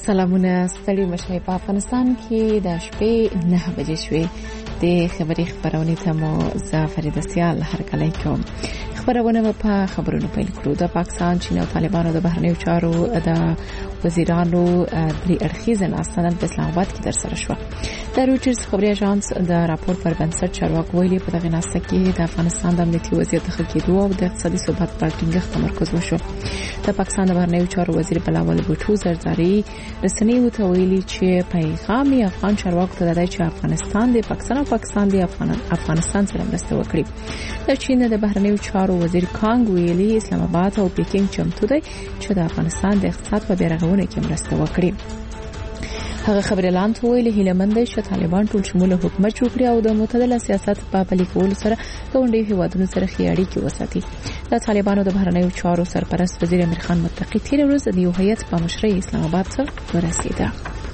سلامونه ستړي مشه په افغانستان کې د شپې 9 بجې شوې د خبري خبرونه ته مو زافرید سیال هرکلی کوم. خبرونه په خبرونو پیل کړو. د پاکستان، چین او طالبانو د بهرنیو چارو د وزیرانو درې اړخیزه ناستنه په اسلام آباد کې ترسره شوه. د رویټرز خبري اژانس د راپور پر بنسټ چارواکي ویلي په دغه ناسته کې د افغانستان د امنیتي وضعیت د ښه کېدو او د اقتصادي ثبات پر ټینګښت تمرکز وشو. د پاکستان د بهرنیو چارو وزیر بلاول بوټو زرداری رسنیو ته ویلي چې پیغام افغان چارواکو ته دی چې افغانستان د پاکستان د افغانستان سره مرسته وکړي. د چین د بهرنیو چارو وزیر کانګ ویلي اسلام آباد او پیکینګ چمتو دي چې د افغانستان د اقتصاد په بیارغونه کې مرسته وکړي. هغه خبريالان ته ویلي هیلمند دي چې طالبان ټول شموله حکومت جوړ کړي او د معتدل سیاست په پلي کولو سره ګاونډي هیوادونو سره ښې اړیکې وساتي. د طالبانو د بهرنیو چارو سرپرست وزیر امیر خان متقی تیر ورځ د یو هیئت په مشرۍ اسلام آباد ته ورسېده.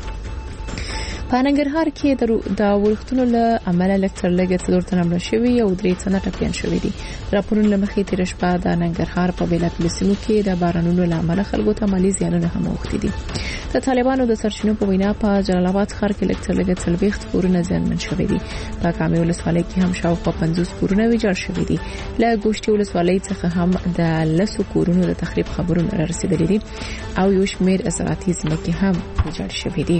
په ننګرهار کې د ورښتونو له امله لکټر لګت څلور تنه مړه شوي او درې تنه ټپيان شوي دي. راپورونه مخې تیر شپه د ننګرهار په بیلابیلو سیمو کې د بارانونو له امله خلکو ته مالي زیانونه هم اوښتي دي. د طالبانو د سرچینو په وینا په جلال آباد ښار کې لکټر لګت 40 کورونه زیانمن شوي دي. په کامې ولسوالۍ کې هم شاوخوا 50 کورونه ویجاړ شوي دي. له ګوشتي ولسوالۍ څخه هم د 10 کورونو د تخریب خبرونه رسیدلي دي او یو شمېر زراعتي ځمکې هم ویجاړ شوي دي.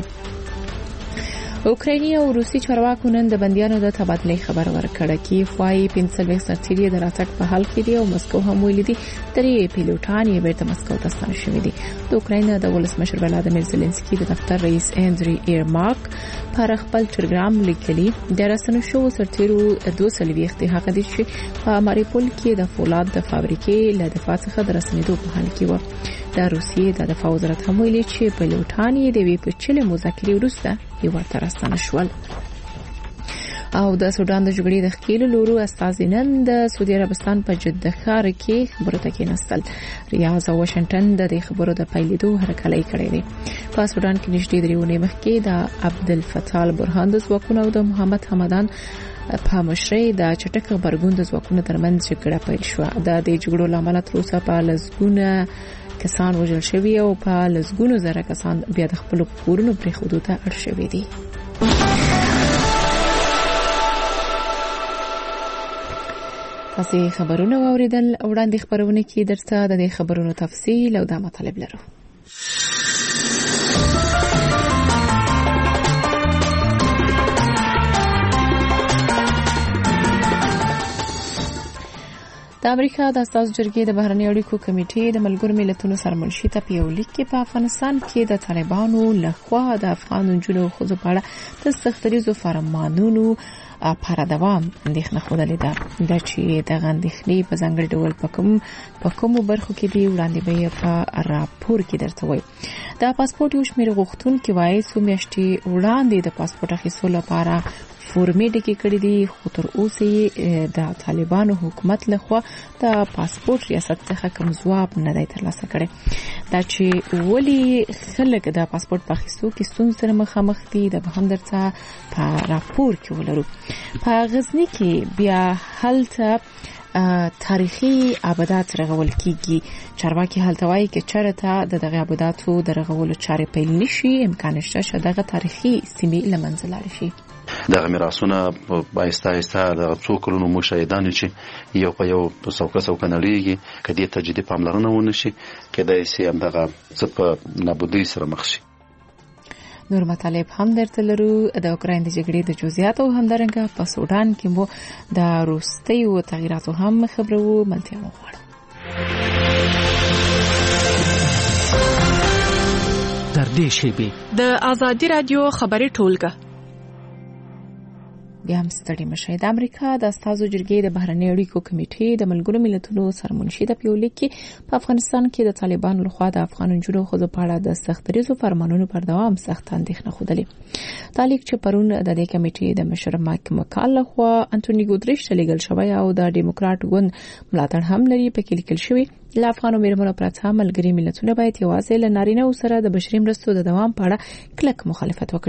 اوکرایني او روسي چارواکو نن د بنديانو د تبادلې خبر ورکړه کې خوای 45 سرتیري د راتګ په حال کې دي او مسکو هم ویلي دي درې پیلوټان یې بیرته مسکو ته ستانه شوي دي. د اوکراین د ولسمشر ولادیمیر زيلنسکي د دفتر رئیس اندري ایرماک پر خپل ټلګرام لیکلي د رسنیو شو سرتیرو 220 هغه دي چې په ماریپول کې د فولاد د فابریکې له دفاع څخه د رسمیدو په حال کې و. د روسیې د دفاع وزارت هم ویلي چې پیلوټان یې د وی په چله مذاکرې وروسته یو تر راستنه شول. او د سودان د جګړې د ښکېلو لورو استازي نن د سعودي عربستان په جده ښار کې خبرو ته کېناستل. ریاض او واشنگټن د خبرو د پیلېدو هرکلی کړی دی. په سودان کې نږدې 3 ونې مخکې د عبدالفتاح برهان د ځواکونو او د محمد حمدان په مشرۍ د چټک خبرګون د ځواکونو ترمنځ جګړه پیل شوه. د دې جګړو لامل تر اوسه په لسګونه کسان وژل شوي او په لسګونو زره کسان بیا د خپل کورونو پرېښودو ته اړ شوي دي. تاسو خبرونه واوریدل. وړاندې خبرونه کې درته د خبرونو تفصیل او د مطالب لرو. د امریکا د اساسي جرګې د بهرنیو اړیکو کمیټې د ملګرو ملتونو سرمنشي ته په یو لیک کې په افغانستان کې د طالبانو لخوا د افغان نجونو او ښځو په اړه د سختریزو فرمانونو پر دوام اندېښنه خوده ده. دا چې د غندښنې په ځانګړي ډول په کومو برخو کې دی وړاندې به په راپور کې درته وایي. د پاسپورت یو شمېر غوښتونکي وایي څو میاشتې وړاندې د پاسپورت اخیستلو لپاره فورمې ډکې کړې دي، خو تر اوسه د طالبانو حکومت لخوا د پاسپورت ریاست څخه کوم ځواب نه دی ترلاسه کړی. دا چې ولی خلک د پاسپورت په اخیستو کې ستونزې سره مخامخ دي د هم درته په راپور کې ولرو. په غزني کې بیا هلته تاریخي ابدات رغول کیږي. چارواکي هلته وایي چې چرته دغه ابداتو د رغولو چارې پیل نشي امکان شته چې دغه تاریخي سیمې له منځه لاړ شي. دغه میراثونه بایسته د څو کلونو مشاهدان چې یو په یو په څوکه نړیږي کدي ته جدي پاملرنه ونشي کدای شي همدغه څه په نابودۍ سره مخ شي. نور مطالب هم درته لرو. د اوکراین د جګړې د جزئیات او همدارنګه په سودان کې مو د وروستیو تغیراتو هم خبرو ملتیا مو غواړو. تر دې شیبې د آزادي رادیو خبري ټولګه بیا هم ستړي مشه. د امریکا د اساسي جرګې د بهرنیو اړیکو کمیټې د ملګرو ملتونو سرمنشي د پیولیک کې په افغانستان کې د طالبانو لخوا د افغان نجونو خو په اړه د سختریزو فرمانونو پر دوام سخت اندېښنه خوده. تعلیق چې پرون د دې کمیټې د مشر مایک مکال لخوا انټونی ګودریش ته لیږل شوی او د ډیموکرات ګوند ملاتړ هم لري په کې لیکل شوی له افغانو میرمنو پرته ملګری ملتونه باید یوازې له نارینه سره د بشري مرستو د دوام په اړه کلک مخالفت وکړي.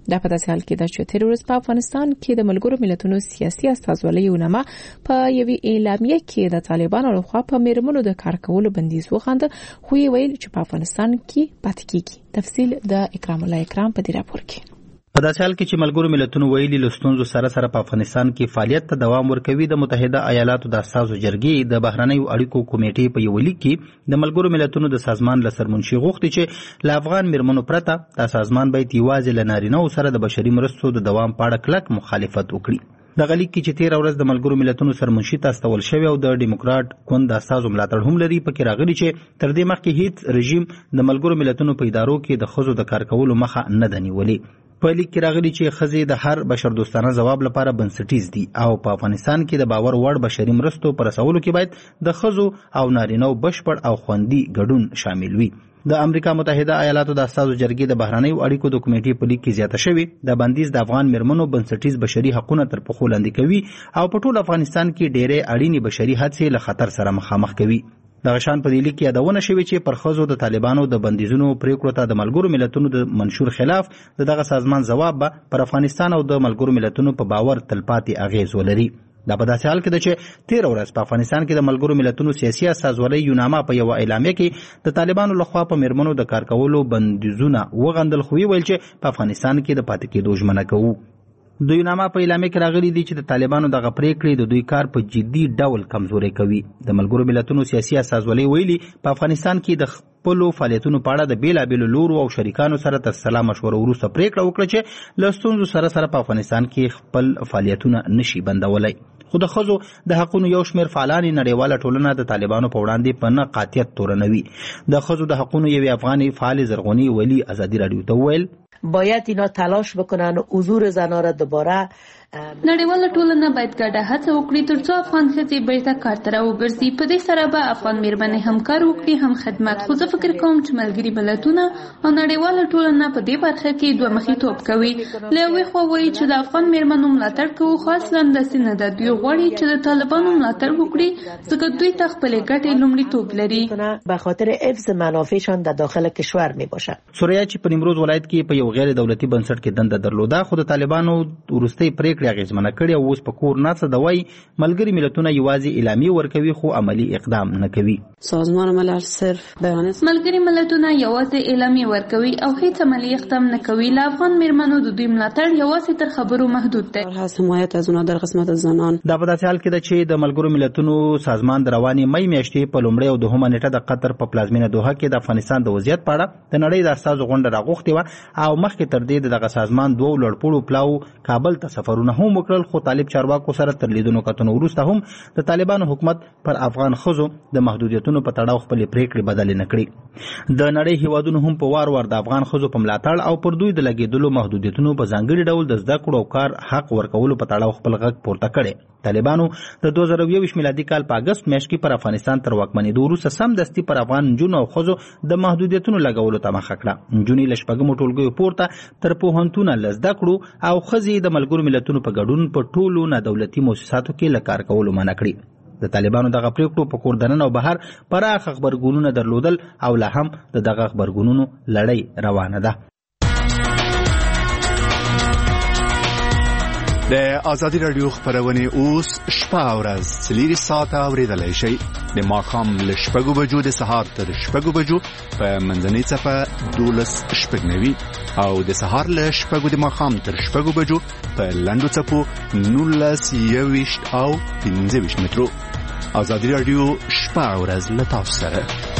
دا په داسې حال کې ده چې تیر ورځ په افغانستان کې د ملګرو ملتونو سیاسي استازولۍ یونما په یوې اعلامیه کې د طالبانو لخوا په میرمنو د کار کولو بندیز وخانده، خو یې ویل چې په افغانستان کې پاتې کیږي. تفصیل د اکرام الله اکرام په دې راپور کې. په داسې حال کې چې ملګرو ملتونو ویلي له ستونزو سره سره په افغانستان کې فعالیت ته دوام ورکوي، د متحده ایالاتو د استازو جرګې د بهرنیو اړیکو کمیټې په یو لیک کې د ملګرو ملتونو د سازمان له سرمنشي غوښتي چې له افغان میرمنو پرته دا سازمان باید یوازې له نارینه‌و سره د بشري مرستو د دوام په اړه کلک مخالفت وکړي. دغه لیک کې چې تیر ورځ د ملګرو ملتونو سرمنشي ته استول شوی او د ډیموکرات ګوند د استازو ملاتړ هم لري، پکې راغلي چې تر دې مخکې هیڅ رژیم د ملګرو ملتونو په ادارو کې د ښځو د کار کولو مخه نه ده نیولې. په لیک کې راغلي چې ښځې د هر بشردوستانه ځواب لپاره بنسټیز دي او په افغانستان کې د باور وړ بشري مرستو پر رسولو کې باید د ښځو او نارینه‌و بشپړ او خوندي ګډون شامل وي. د امریکا متحده ایالاتو د استازو جرګې د بهرنیو اړیکو د کمیټې په لیک کې زیاته شوی د بندیز د افغان میرمنو بنسټیز بشري حقوقونه تر پښو لاندې کوي او په ټول افغانستان کې ډېرې اړینې بشري حادثې له خطر سره مخامخ کوي. دغه شان په دې لیک کې یادونه شوې چې پر ښځو د طالبانو د بندیزونو پریکړو ته د ملګرو ملتونو د منشور خلاف دغه سازمان ځواب به پر افغانستان او د ملګرو ملتونو په باور تلپاتې اغیز ولري. دا په داسې حال کې ده چې تیر ورځ په افغانستان کې د ملګرو ملتونو سیاسي استازولۍ یوناما په یو اعلامیه کې د طالبانو لخوا په میرمنو د کار کولو بندیزونه وغندل، خو ویل چې په افغانستان کې د پاتې کېدو ژمنه کوو. د یوناما په اعلامیه کې راغلي دي چې د طالبانو دغه پریکړې د دوی کار په جدي ډول کمزوري کوي. د ملګرو ملتونو سیاسي استازولۍ ویلي په افغانستان کې د خپلو فعالیتونو په اړه د بیلابیلو لورو او شریکانو سره تر سلا مشوره وروسته پریکړه وکړه چې له ستونزو سره سره په افغانستان کې خپل فعالیتونه نشي بندولی. خو د ښځو د حقونو یو شمېر فعالان نړیواله ټولنه د طالبانو په وړاندې په نه قاطعیت تورنوي. د ښځو د حقونو یوې افغاني فعال زرغونی ولی ازادي رادیو ته وویل باید اینا تلاش بکنن حضور زنان را دوباره نړیواله ټولنه باید ګډه هڅه وکړي ترڅو افغان ښځې بیرته کار ته راوګرځي. په دې سره به افغان میرمنې هم کار وکړي هم خدمت. خو زه فکر کوم چې ملګري ملتونه او نړیواله ټولنه په دې برخه کې دوه مخې توپ کوي. له یوې خوا وایي چې د افغان میرمنو ملاتړ کوو، خو اصلا داسې نه ده. دوی غواړي چې د طالبانو ملاتړ وکړي ځکه دوی ته خپلې ګټې لومړیتوب لري به خاطر حفظ منافعشان در داخل کشور میباشد. سوریه چې په نیمروز ولایت کې په یو غیر دولتي بنسټ کې دنده درلوده، خو د طالبانو وروستۍ پریکړې اغیزمنه کړې او اوس په کور ناڅه د وایي ملګري ملتونه یوازې اعلامیې ورکوي خو عملی اقدام نه کوي. سازمان ملل صرف ملګري ملتونه یوازې اعلامیې ورکوي او هیڅ عملی اقدام نه کوي. له افغان میرمنو د دوی ملاتړ یوازې تر خبرو محدود دی. حمایت از اونها در قسمت زنان. دا په داسې حال کې ده چې د ملګرو ملتونو سازمان د روانې مې میاشتې په لومړۍ او دوهمه نیټه د قطر په پلازمینه دوحه کې د افغانستان د وضعیت په اړه د نړۍ د استازو غونډه راغوښتې وه او مخکې تر دې دغه سازمان دوه لوړپوړو پلاو کابل ته سفرونه هم وکړل، خو طالب چارواکو سره تر لیدونو کتنو وروسته هم د طالبانو حکومت پر افغان ښځو د محدودیتونو په تړاو خپلې پریکړې بدلې نه کړې. د نړۍ هیوادونو هم په وار وار د افغان ښځو په ملاتړ او پر دوی د لګېدلو محدودیتونو په ځانګړي ډول د زده کړو او کار حق ورکولو په تړاو خپل غږ پورته کړی. طالبانو د 2021 میلادي کال په اگست میاشت کې پر افغانستان تر واکمنېدو وروسته سمدستي پر افغان نجونو او ښځو د محدودیتونو لګولو ته مخه کړه. نجونې له شپږمو ټولګیو پورته تر پوهنتونه له زده کړو او ښځې د ملګرو ملتونو په ګډون په ټولو نادولتي مؤسساتو کې له کار کولو منع کړي. د طالبانو دغه پریکړو په کور دننه او بهر پراخ خبرګونونه درلودل او لا هم د دغه خبرګونونو لړۍ روانه ده. د آزادی رادیو خبرونه اوس شپه او ورځ 4 ساعته اوریدلای شئ. د ماښام له 6 بجو د سهار تر 6 بجو په منځنۍ صفه 12:09 او د سهار له 6 د ماښام تر 6 بجو په لنډو صفو 19:20 او 15 مترو. آزادی رادیو شپه او ورځ له تاسو سره.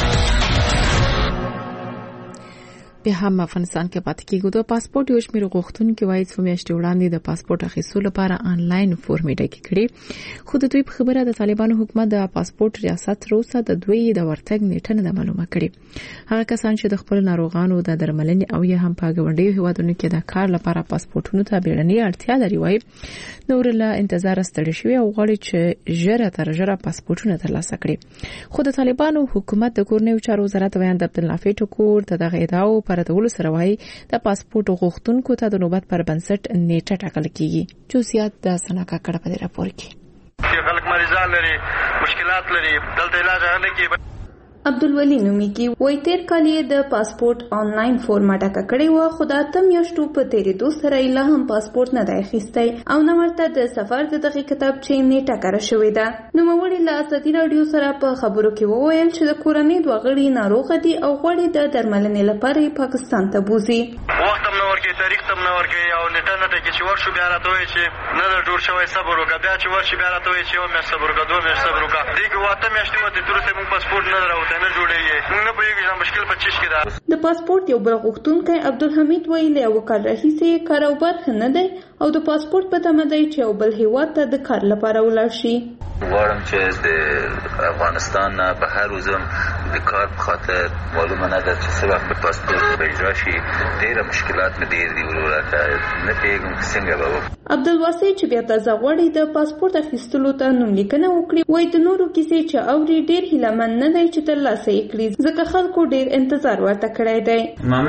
بیا هم افغانستان کې پاتې کېږو. د پاسپورت یو شمېر غوښتونکي وایي څو میاشتې وړاندې د پاسپورت اخیستلو لپاره آنلاین فورم ډکې کړې، خو د دوی په خبره د طالبانو حکومت د پاسپورت ریاست روسه د دوی د ورتګ نیټه نه معلومه کړې. هغه کسان چې د خپل ناروغانو د درملنې او یا هم په ګاونډیو هیوادونو کې د کار لپاره پاسپورتونو ته بیړنۍ اړتیا لري وایي نور له انتظار ستړي شوي او غواړي چې ژر تر ژره پاسپورتونه ترلاسه کړي. خو د طالبانو حکومت د کورنیو چارو وزارت ویاند عبدالنافع ټکور د دغه ادعاو پر ردولو سره وایي د پاسپورت غوښتونکو ته د نوبت پر بنسټ نیټه ټاکل کیږي. جزئیات د سناکا کړه په راپور کې. خلک مریضان لري، مشکلات لري، دلته علاج نه کیږي. عبدالولي نومیږي. وای تیر کال یې د پاسپورت آنلاین فورم ډکه کړې وه، خو د 8 میاشتو په تېرېدو سره یې لا هم پاسپورت نه دی اخیستی او نه ورته د سفر د دغې کتابچې نیټه کره شوې ده. نوموړي له ازادي راډیو سره په خبرو کې وویل چې د کورنۍ 2 غړي ناروغه دي او غواړي د درملنې لپاره یې پاکستان ته بوځي. وخت هم نه ورکوي، تاریخ ته هم نه ورکوي او نیټه نه ټاکي چې ورشو بیا راته وایي چې نه در جوړ شوی صبر وکړه، بیا چې ورشي بیا راته وایي چې 1 میاشت صبر وکړه 2 میاشت صبر وکړه. دې کې 8 میاشتې وتې تر اوسه موږ پاسپورټ نه راوتی نه جوړېږي. موږ نه پوهېږو چې مشکل په څه کې ده. د پاسپورت یو بل غوښتونکی عبدالحمید وایي له 1 کال راهیسې کاروبار ښه نه دی او د پاسپورت په تمه دی چې یو بل هېواد ته د کار لپاره ولاړ شي. غواړم چې د افغانستان نه بهر وځم د کار په خاطر. معلومه نه ده چې څه وخت به پاسپورت به اجرا شي. ډېره مشکلات مې ډېر دي وروره، نه پوهېږم چې څنګه به وکړم. عبدالواسع چې بیا تازه غواړي د پاسپورت اخیستلو ته نوملیکنه وکړي، وایي د نورو کیسې چې اوري ډېر هیلهمند نه دی چې ترلاسه یې کړي، ځکه خلکو ډېر انتظار ورته کړی دی.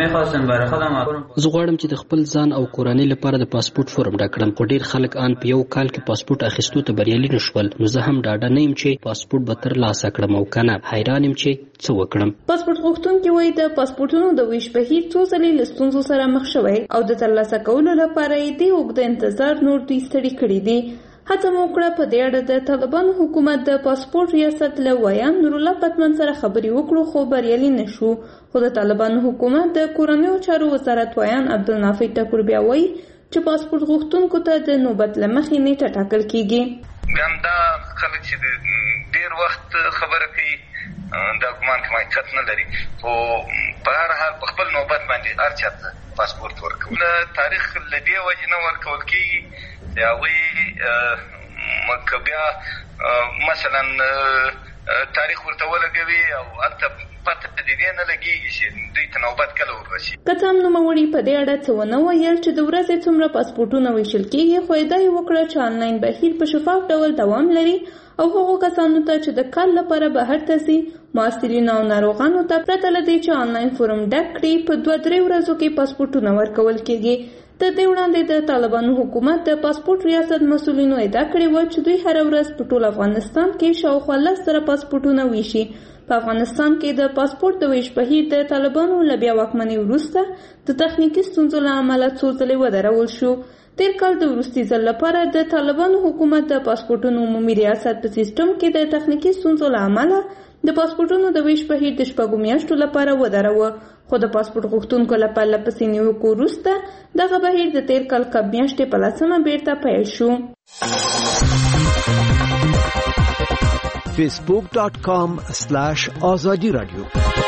زه غواړم چې د خپل ځان او کورنۍ لپاره د پاسپورت فورم ډک کړم، خو ډېر خلک ان په 1 کال کې پاسپورت اخیستو ته بریالي نشول. نو زه هم ډاډه نه یم چې پاسپورت به ترلاسه کړم او که نه. حیران یم چې څه وکړم. پاسپورت غوښتونکي وایي د پاسپورتونو د ویش بهیر څو ځلې له ستونزو سره مخ شوی او د ترلاسه کولو لپاره یې د اوږده انتظار نور دوی ستړي کړي دي. هڅه مو وکړه په دې اړه د طالبانو حکومت د پاسپورت ریاست له ویان نورالله پتمن سره خبرې وکړو، خو بریالي نشو. خو د طالبانو حکومت د کورنیو چارو وزارت ویان عبدالنافع ټکور بیا وایي چې پاسپورت غوښتونکو ته د نوبت له مخې نیټه ټاکل کیږي. دا خلک چې ډېر وخت خبره کوي دا ګمان کوم حقیقت نه لري، خو په هر حال په خپل نوبت باندې هر چا ته پاسپورت ورکول. تاریخ له دې وجې نه ورکول کېږي چې هغوی که بیا مثلا تاریخ ورته ولګوي او هلته پته د دې نه لګېږي چې دوی ته نوبت کله وررسي. که څه هم نوموړي په دې اړه څه ونه ویل چې د ورځې څومره پاسپورټونه ویشل کېږي، خو ادعا یې وکړه چې آنلاین بهیر په شفاف ډول دوام لري او هغو کسانو ته چې د کار لپاره بهر ته ځي، محصلینو او ناروغانو ته پرته له دې چې آنلاین فورم ډک کړي په 2-3 ورځو کې پاسپورټونه ورکول کېږي. تر دې وړاندې د طالبانو حکومت د پاسپورت ریاست مسؤلینو ادعا کړې وه چې دوی هره ورځ په ټول افغانستان کې شاوخوا 10,000 پاسپورټونه ویشي. په افغانستان کې د پاسپورت د ویش بهیر د طالبانو له بیا واکمنۍ وروسته د تخنیکي ستونزو له امله څو ځلې ودرول شو. تیر کال د وروستي ځل لپاره د طالبانو حکومت د پاسپورټونو عمومي ریاست په سیستم کې د تخنیکي ستونزو له امله د پاسپورټونو د ویش بهیر د 6 میاشتو لپاره ودروه، خو د پاسپورت غوښتونکو له پرله پسې نیوکو وروسته دغه بهیر د تیر کال کب میاشتې په 10 بیرته پیل شو. facebook.com/azadi radio.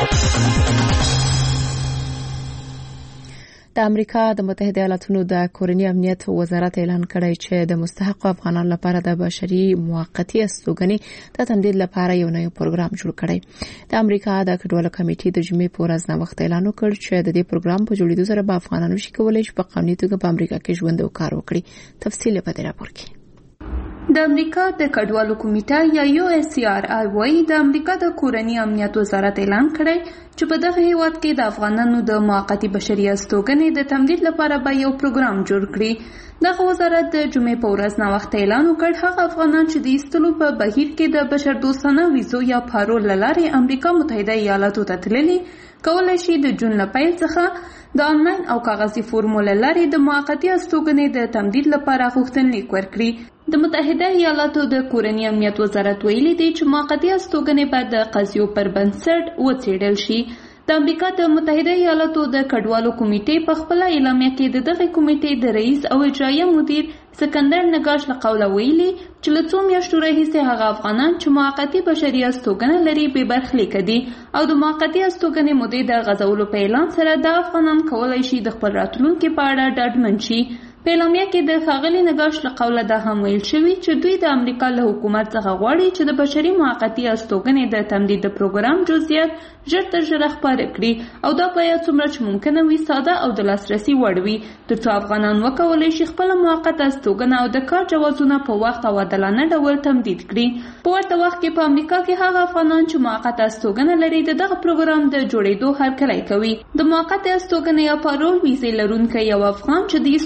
د امریکا د متحده ایالاتونو د کورنی امنیت وزارت اعلان کړی چې د مستحق افغانانو لپاره د بشري موقتی استوګنې د تمدید لپاره یو نوی پروګرام جوړ کړی. د امریکا د کډوالو کمیټې د جمعې په ورځ نو وخت اعلان وکړ چې د دې پروګرام په جوړېدو سره به افغانانو شي کولای چې په قانوني توګه په امریکا کې ژوند او کار وکړي. تفصیل په دې راپور کې. د امریکا د کډوالو کمیټه یا USCRI وايي د امریکا د کورنی امنیت وزارت اعلان کړی چې په دغه هیواد کې د افغانانو د موقتی بشري استوګنې د تمدید لپاره به یو پروګرام جوړ کړي. دغه وزارت د جمعې په ورځ نو وخت اعلان وکړ هغه افغانان چې د ایستلو په بهیر کې د بشر دوستانه ویزو یا پارول لارې امریکا متحده ایالاتو ته تللي کولای شي د جون له پیل څخه د آنلاین او کاغذي فورمول لارې د موقتی استوګنې د تمدید لپاره غوښتنلیک ورکړي. د متحده ایالاتو د کورنی امنیت وزارت ویلي دی چې موقتی استوګنې باید د قضیو پر بنسټ وڅېړل شي. د امریکا د متحده ایالاتو د کډوالو کمیټې په خپل اعلامیه کې د دغه کمیټې د رئیس او اجرایه مدیر سکندر نگاش له قوله ویلي چې له څو میاشتو راهیسې هغه افغانان چې موقتی بشري استوګنه لري بې برخلیک دي او د موقتی استوګنې مودې د غځولو په اعلان سره د افغانان کولای شي د خپل راتلونکي په اړه ډاډمن شي. په اعلامیه کې د ښاغلي نگاش له قوله دا هم ویل شوي چې دوی د امریکا له حکومت څخه غواړي چې د بشري موقتی استوګنې د تمدید د پروګرام جزئیات ژر تر ژره خپاره کړي او دا باید څومره چې ممکنه وي ساده او د لاسرسي وړ وي ترڅو افغانان وکولای شي خپله موقته استوګنه او د کار جوازونه په وخت او عادلانه ډول تمدید کړي. په ورته وخت کې په امریکا کې هغه افغانان چې موقته استوګنه لري د دغه پروګرام د جوړېدو هرکلی کوي. د موقته استوګنې یا پارول ویزې لرونکی یو افغان چې د ایستلو په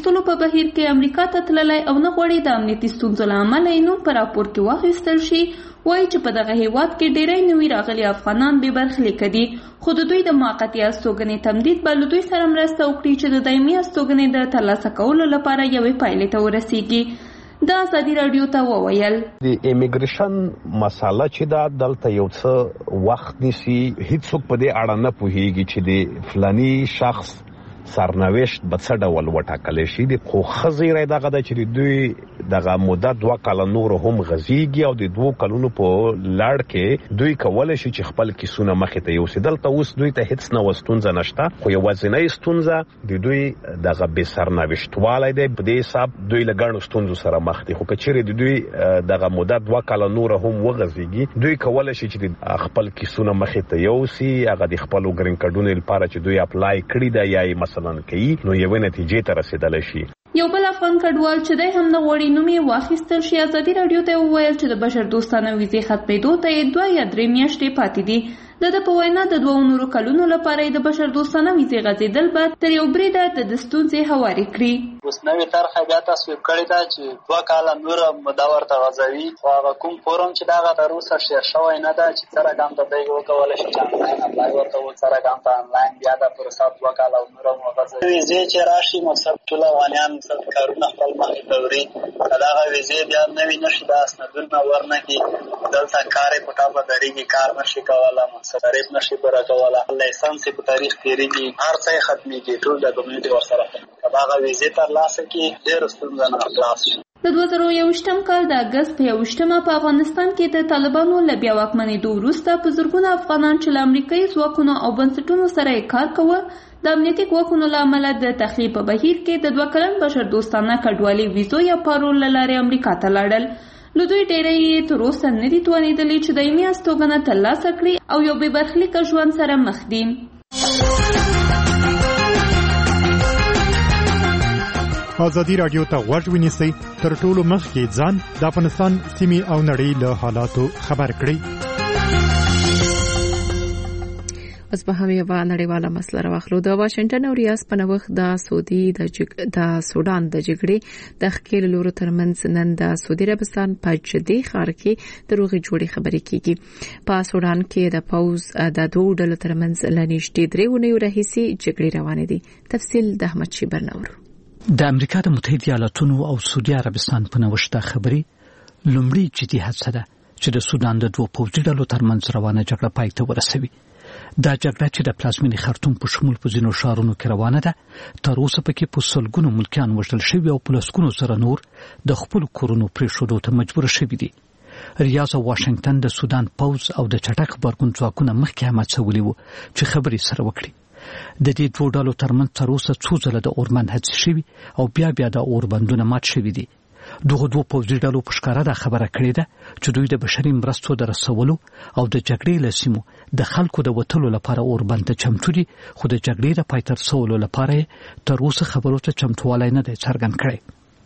بهیر کې امریکا ته تللی او نه غواړي د امنیتي ستونزو له امله یې نوم په راپور کې واخیستل شي، وایي چې په دغه هیواد کې ډېری نوي راغلي افغانان بې برخلیکه دي، خو د دوی د موقتي استوګنې تمدید به له دوی سره مرسته وکړي چې د دایمي استوګنې د ترلاسه کولو لپاره یوې پایلې ته ورسیږي. دا ازادي راډیو ته وویل د ایمیګریشن مسله چې دا دلته یو څه وخت نیسي، هیڅوک په دې اړه نه پوهیږي چې د فلاني شخص سرنوشت به څه ډول وټاکلی شي. خو ښه زیری دغه ده چې د دوی دغه موده 2 کاله نور هم غځېږي او د 2 کلونو په لړ کې دوی کولی شي چې خپل کیسونه مخې ته یوسي. دلته اوس دوی ته هیڅ نوه ستونزه نشته، خو یوازینۍ ستونزه د دوی دغه بې سرنوشتوالی دی. په دې حساب دوی له ګڼو ستونزو سره مخ دي، خو که چیرې د دوی دغه موده 2 کاله نور هم وغځېږي، دوی کولی شي چې د خپل کیسونه مخې ته یوسي. هغه د خپلو ګرین کارډونو لپاره چې دوی اپلای کړي ده یا یې کوي، نو یوې نتیجې ته رسیدلی شي. یو بل افغان کډوال چې دی هم نه غواړي نوم یې واخیستل شي، ازادي راډیو ته وویل چې د بشر دوستانه ویزې ختمېدو ته یې 2 یا 3 میاشتې پاتې دي. د په وینا د 2 نورو کلونو لپاره د بشر دوستانه ویزې غځېدل به تر یو بریده د ستونزې هوارې کړي. اوس نوې طرحه بیا تصویب کړې ده چې 2 کاله نوره موده ورته غځوي، خو هغه کوم فورم چې دغه تر اوسه شیر شوی نه ده چې څرنګه هم ته دی وکولی شي چې انلاین اپلای ورته وکړي، څرنګه هم ته انلاین بیا د پروسه 2 کاله نوره هم وغځوي. ویزې چې راشي مقصد ټول افغانیان کارونه خپل مخې ته وړي، که دغه ویزې بیا نوي نه شي، دا اسنادونه ورنه کړي، دلته کار یې په ټاپه درېږي، کار نه شي کولی، مقصد تعریف نه شي پوره کولی، لایسنس یې په تاریخ تېرېږي، هر څه یې ختمېږي، ټول ډاکومنټ یې ورسره که دغه ویزې ترلاسه کړي ډېرو ستونزه نه خلاص شي. د 2021 کال د اګست په 21 په افغانستان کې د طالبانو له بیا واکمنېدو وروسته په زرګونه افغانان چې له امریکایي ځواکونو او بنسټونو سره یې کار کوه د امنیتي ځواکونو له امله د تخلیې په بهیر کې د 2 کلن بشر دوستانه کډوالي ویزو یا پارول له لارې امریکا ته لاړل. له دوی ډېری یې تر اوسه نه دي توانېدلي چې دایمي استوګنه ترلاسه کړي او یو بې برخلیکه ژوند سره مخ دي. ازادي راډیو ته غوږ ونیسئ، تر ټولو مخکې ځان د افغانستان سیمې او نړۍ له حالاتو خبر کړئ. اوس به هم یوه نړیواله مسله راواخلو. د واشنګټن او ریاض په نوښت د سودان د جګړې د ښکېلو لورو ترمنځ نن د سعودي عربستان په جدي ښار کې د روغې جوړې خبرې کیږي. په سودان کې د پوځ د 2 ډلو ترمنځ له نږدې 3 اونیو راهیسې جګړې روانې دي. تفصیل د احمد شیبر نور. د امریکا د متحده ایالاتونو او سعودي عربستان په نوښت خبرې لومړی جدي هڅه ده چې د سودان د 2 پوځي ډلو ترمنځ روانه جګړه پای ته ورسوي. دا جګړه چې د پلازمینې خرطوم په شمول په ځینو ښارونو کې روانه ده، تر اوسه پکې په سلګونو ملکیان وژل شوي او په لسګونو سره نور د خپلو کورونو پرېښودو ته مجبور شوي دي. ریاض او واشنګټن د سودان پوځ او د چټک غبرګون ځواکونه مخکې هم هڅولي وو چې خبرې سره وکړي. د دې 2 ډلو ترمنځ تر اوسه څو ځله د اوربند هڅې شوي او بیا د اوربندونه مات شوي دي. دغه 2 پوځي ډلو په ښکاره دا خبره کړې ده چې دوی د بشري مرستو د رسولو او د جګړې له سیمو د خلکو د وتلو لپاره اوربند ته چمتو دي، خو د جګړې د پای ته رسولو لپاره تر اوسه خبرو ته چمتووالی نه دی څرګند کړی.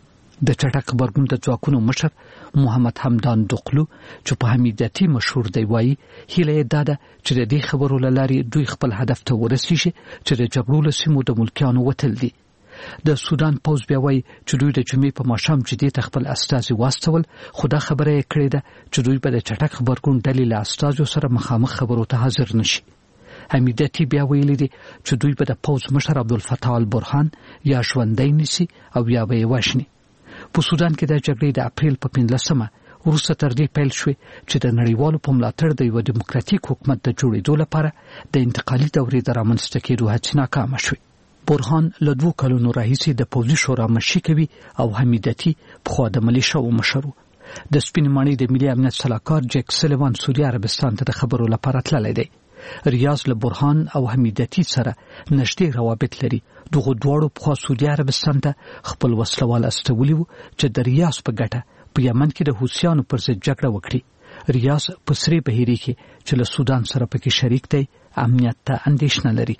د چټک غبرګون د ځواکونو مشر محمد حمدان دقلو چې په حمیدیتي مشهور دی وایي هیله یې دا ده چې د دې خبرو له لارې دوی خپل هدف ته ورسیږي چې د جګړو له سیمو د ملکیانو وتل دي. د سودان پوځ بیا وایي چې دوی د جمعې په ماښام جدي ته خپل استازي واستول، خو دا خبره یې کړې ده چې دوی به د چټک غبرګون ډلې له استازو سره مخامخ خبرو ته حاضر نشي. حمیدیتي بیا ویلي دي چې دوی به د پوځ مشر عبدالفتاح البرهان یا ژوندی نیسي او یا به یې وژني. په سودان کې د جګړې د اپریل په 15مه وروسته تر دې پیل شوې چې د نړیوالو په ملاتړ د یو دیموکراتیک حکومت د جوړېدو لپاره د انتقالي دورې د رامنځته کېدو هڅې ناکامه شوې. برهان له 2 کلونو راهیسې د پوځي شورا مشري کوي او حمیدیتي پخوا د ملیشو مشر و. د سپین ماڼۍ د ملي امنیت سلاکار جک سلیوان سعودي عربستان ته د خبرو لپاره تللی دی. ریاض له برهان او حمیدیتي سره نږدې روابط لري. دغه دواړو پخوا سعودي عربستان ته خپل وسلوال استولي وو چې د ریاض په ګټه په یمن کې د حوثیانو پر ضد جګړه وکړي. ریاض په سری بهیري کې چې له سودان سره پکې شریک دی امنیت ته اندېښنه لري.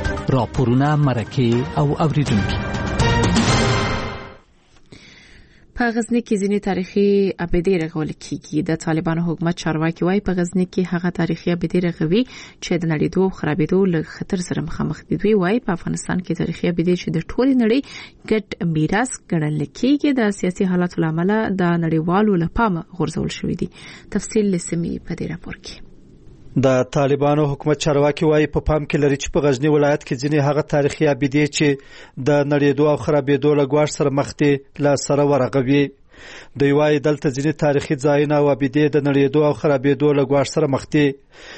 راپورونه مرکه او اوریدونکي. په غزنی کې ځینې تاریخي ابدې رغول کیږي. د طالبانو حکومت چارواکي وايي په غزنی کې هغه تاریخي ابدې رغوي چې د نړیدو او خرابېدو له خطر سره مخامخ دي. دوی وايي په افغانستان کې تاریخي ابدې چې د ټولې نړۍ ګډ میراث ګڼل کیږي د سیاسي حالاتو لامل د نړیوالو لپاره غورځول شوې دي. تفصیل لسمي په دې راپور کې. د طالبانو حکومت چارواکي وايي په پام کې لري چې په غزنی ولایت کې ځینې هغه تاریخي ابدې چې د نړیدو او خرابېدو له ګواښ سره مخ دي له سره ورغوي. دوی وايي دلته ځینې تاریخي ځایونه او ابدې د نړیدو او خرابېدو له ګواښ سره مخ دي.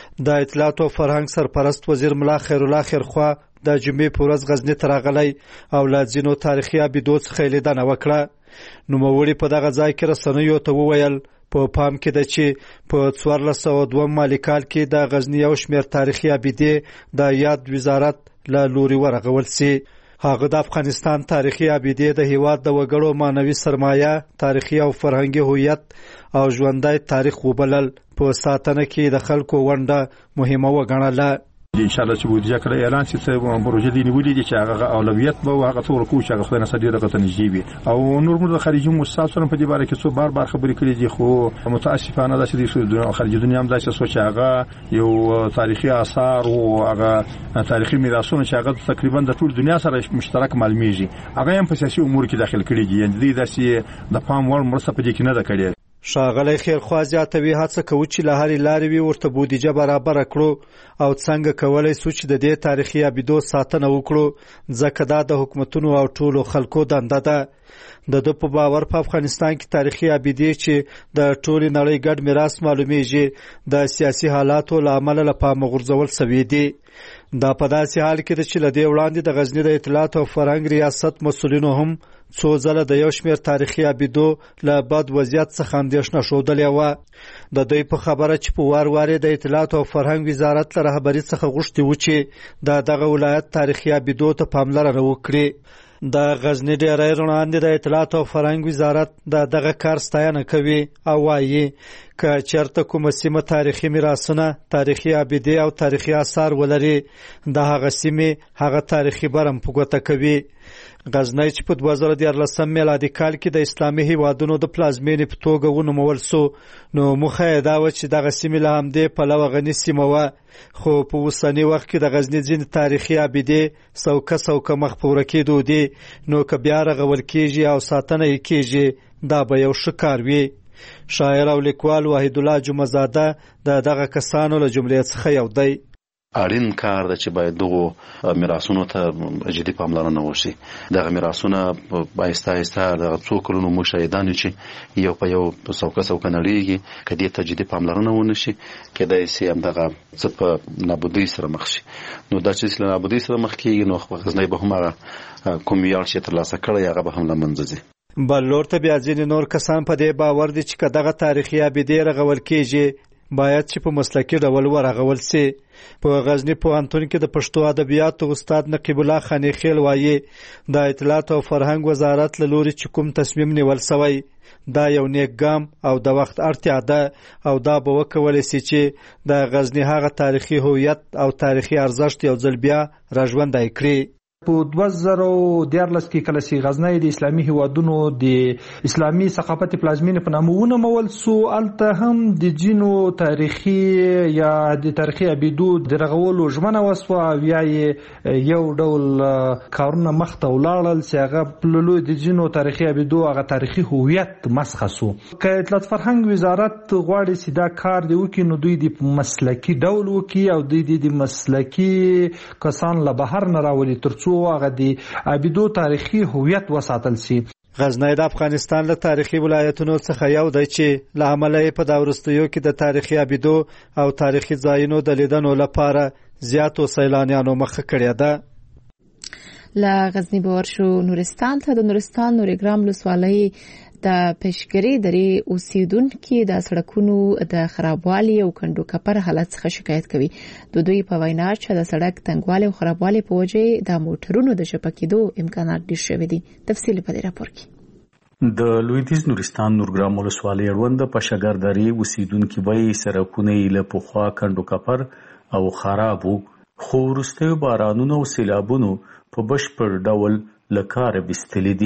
د اطلاعات او فرهنګ سرپرست وزیر ملا خیرالله خیرخوا د جمعې په ورځ غزنی ته راغلی او له ځینو تاریخي ابدو څخه لیدنه وکړه. نوموړي په دغه ځای کې رسنیو ته وویل په پام کې ده چې په 1402 مالی کال کې د غزنی یو شمېر تاریخي ابدې د یاد وزارت له لوري ورغول سي. هغه د افغانستان تاریخي ابدې د هیواد د وګړو معنوي سرمایه، تاریخي او فرهنګي هویت او ژوندۍ تاریخ وبلل. په ساتنه کې د خلکو ونډه مهمه وګڼله. ان شاء الله چې بودیجه کړه اعلان شي چې پروژې دی نیولې دي چې هغه اولویت به هغه څو ورکو چې هغه خدای نه صدیره غته نږدې وي او نور د خارجي مؤسساتو په دې باره کې څو بار خبرې کړې دي. خو متاسفانه دا چې د خارجي دنیا هم دا چې سوچ هغه یو تاریخي آثار او هغه تاریخي میراثونه چې هغه تقریبا د ټول دنیا سره مشترک معلومیږي هغه هم په سیاسي امور کې داخل کړي دي. یعنی دا چې د پام وړ مرسته په دې کې نه ده کړې. ښاغلی خیرخوا زیاتوي هڅه کوي چې له هرې لارې وي ورته بودیجه برابره کړو او څنګه کولی شو چې د دې تاریخي ابدو ساتنه وکړو ځکه دا د حکومتونو او ټولو خلکو دنده ده. د ده په باور په افغانستان کې تاریخي ابدې چې د ټولې نړۍ ګډ میراث معلومیږي د سیاسي حالاتو له امله له پامه غورځول شوي دي. دا په داسې حال کې ده چې له دې وړاندې د غزني د اطلاعات او فرهنګ ریاست مسؤلینو هم څو ځله د یو شمېر تاریخي ابدو له بد وضعیت څخه اندېښنه ښودلې وه. د دوی په خبره چې په وار وار د اطلاعات او فرهنګ وزارت له رهبري څخه غوښتي و چې دغه ولایت تاریخي ابدو ته پاملرنه وکړي. د غزنی ډیری روڼاندې د اطلاعات او فرهنګ وزارت دغه کار ستاینه کوي او وايي که چېرته کومه سیمه تاریخي میراثونه، تاریخي ابدې او تاریخي آثار ولري د هغه سیمې هغه تاریخي برم په ګوته کوي. غزنی چې په 2014 میلادي کال کې د اسلامي هیوادونو د پلازمینې په توګه ونومول سو نو موخه یې دا وه چې دغه سیمې له همدې پلوه غني سیمه وه. خو په اوسني وخت کې د غزني ځینې تاریخي ابدې څوکه مخ په ورکېدو دي نو که بیا رغول کېږي او ساتنه یې کېږي دا به یو ښه کار وي. شاعر او لیکوال وحیدالله جمعزاده د دغه کسانو له جملې څخه یو دی. اړین کار ده چې باید دغه میراثونو ته جدي پاملرنه وشي. دغه میراثونه آهسته آهسته د څو کلونو موږ شاهدان چې یو په یو څوکه نړیږي. که دې ته جدي پاملرنه ونه شي کېدای شي همدغه څه په نابودۍ سره مخ شي. نو دا چې له نابودۍ سره مخ کېږي نو غزنی به هم هغه کوم ویاړ چې ترلاسه کړی هغه به هم له منځه ځي. بل لور ته بیا ځینې نور کسان په دې باور دي چې که دغه تاریخي ابدې رغول کېږي باید چې په مسلکي ډول ورغول سي. په غزنی پوهنتون کې د پښتو ادبیاتو استاد نقیب الله خانیخیل وایي د اطلاعات او فرهنګ وزارت له لوري چې کوم تصمیم نیول شوی دا یو نیک ګام او د وخت اړتیا ده او دا به وکولی سي چې د غزنی هغه تاریخي هویت او تاریخي ارزښت یو ځل بیا راژوندی کړي. په 2014 کې کله چې غزنی د اسلامي هیوادونو د اسلامي ثقافت پلازمینې په نامه ونومول سو الته هم د جینو تاریخي یا د تاریخي ابدو د رغولو ژمنه وسوه او یو ډول کارونه مخته ولاړل چې هغه لوی د جینو تاریخي ابدو هغه تاریخي هویت مسخه سو. که اطلاعات فرهنګ وزارت غواړي چې دا کار دی وکړي نو دوی د مسلکي ډول وکړي او دوی د مسلکي کسان له بهر نه راولي ترڅو هغه د ابدو تاریخي هویت وساتل شي. غزنی د افغانستان له تاریخي ولایتونو څخه یو دی چې له امله یې په دا وروستیو کې د تاریخي ابدو او تاریخي ځایونو د لیدنو لپاره زیاتو سیلانیانو مخه کړې ده. له غزنی به ورشو نورستان ته. د نورستان نورګرام ولسوالۍ د پېشګری درې اوسیدونکو د سړکونو د خرابوالي او کندو کپر حالت څخه شکایت کوي. دوی په وینا چې د سړک تنګوالي او خرابوالي په وجه د موټرونو د شپکېدو امکانات ډېر شوي دي. تفصیل په دې راپور کې. د لویدیځ نورستان نورګرام ولسوالۍ اړوند په شګر درې اوسیدونکو وایي سړکونه یې له پخوا کندو کپر او خراب وو خو وروستیو بارانونو او سیلابونو په بشپړ ډول له کاره ویستلي دي.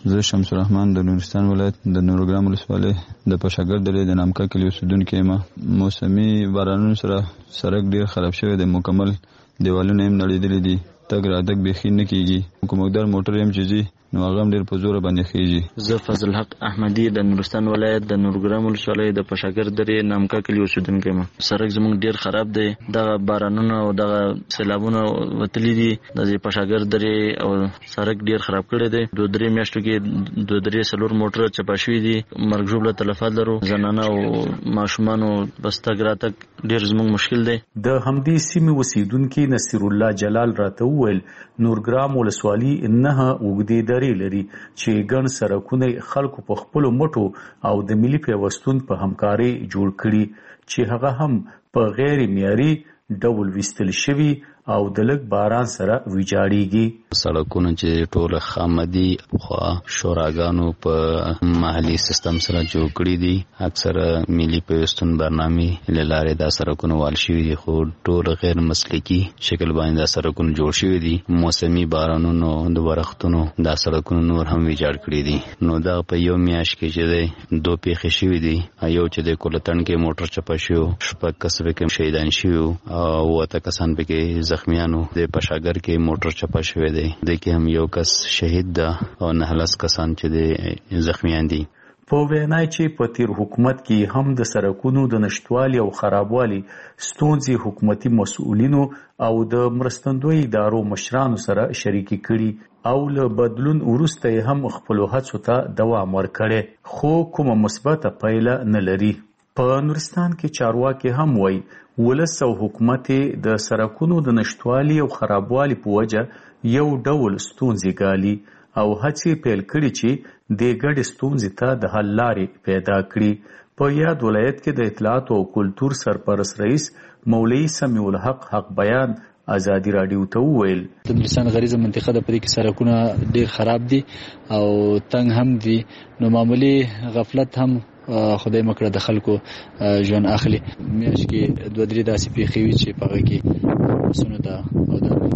زه شمس الرحمن د نورستان ولایت د نورګرام ولسوالۍ د پشاګر درې د نامکا کلی اوسیدونکی یم. موسمي بارانونو سره سړک ډیر خراب شوی دی، مکمل دیوالونه هم نړېدلي دي، تګ راتګ بیخي نه کېږي. کومکدار موټر هم چې ځي نو هغه هم ډېر په زوره باندې خېږي. زه فضل الحق احمدي د نورستان ولایت د نورګرام ولسوالۍ د پشاګر درې نامکا کلی اوسیدونکی یم. سړک زموږ ډېر خراب دی، دغه بارانونه او دغه سیلابونه وتلي دي د پشاګر درې او سړک ډېر خراب کړی دی. 2-3 میاشتو کې 2-3 موټر چپا شوي دي، مرګ ژوبله تلفات لرو، زنانه او ماشومانو بس تګ راتګ ډېر زموږ مشکل دی. د همدې سیمې اوسیدونکي نصیر الله جلال راته وویل نورګرام ولسوالي 9 اوږدې درې لري چې ګڼ سړکونه خلکو په خپلو مټو او د ملي پیوستون په همکارۍ جوړ کړي چې هغه هم په غیر معیاري ډول ویستل شوي او د لږ باران سره ویجاړیږي. سړکونه چې ټول خامدي خو شوراګانو په محلي سیستم سره جوړ کړي دي، اکثره ملي پیوستون برنامې لاره دا سړکونه وال شوي دي، خو ټول غیر مسلکي شکل باندې دا سړکونه جوړ شوي دي. موسمي بارانونو د ورښتونو دا سړکونه نور هم ویجاړ کړي دي. نو دا په یو میاشت کې چې دی 2 پیښې شوي دي، یو چې د کولتن کې موټر چپا شو، 6 کس پکې شهیدان شوي او 8 کسان پکې زخمیانو. د پشاګر کې موټر چپا شوی دی، د کې هم یو کس شهید ده او 9 کسان چې د زخمیان دي. په وینا چې په تیر حکومت کې هم د سړکونو د نشټوالي او خرابوالي ستونزې حکومتي مسؤلینو او د مرستندوی ادارو مشرانو سره شریکي کړي او له بدلون وروسته هم خپل هڅو ته دوام ورکړي، خو کومه مثبته پایله نه لري. په نورستان کې چارواکي هم وایي ولس او حکومت د سړکونو د نشټوالي او خرابوالي په وجه یو ډول ستونزې ګالي او هڅې پیل کړي چې د ګډې ستونزې ته د حل لارې پیدا کړي. په یاد ولایت کې د اطلاعات او کلتور سرپرست رئیس مولوي سمیع الحق حق بیان ازادي رادیو ته وویل د نورستان غریزه منطقه د پدې کې سړکونه ډیر خراب دي او تنګ هم دي، نو معمولی غفلت هم خدای مکړه د خلکو ژوند اخلي. میاشت کې 2-3 داسې پیښې وي چې په هغه کې بسونو ته او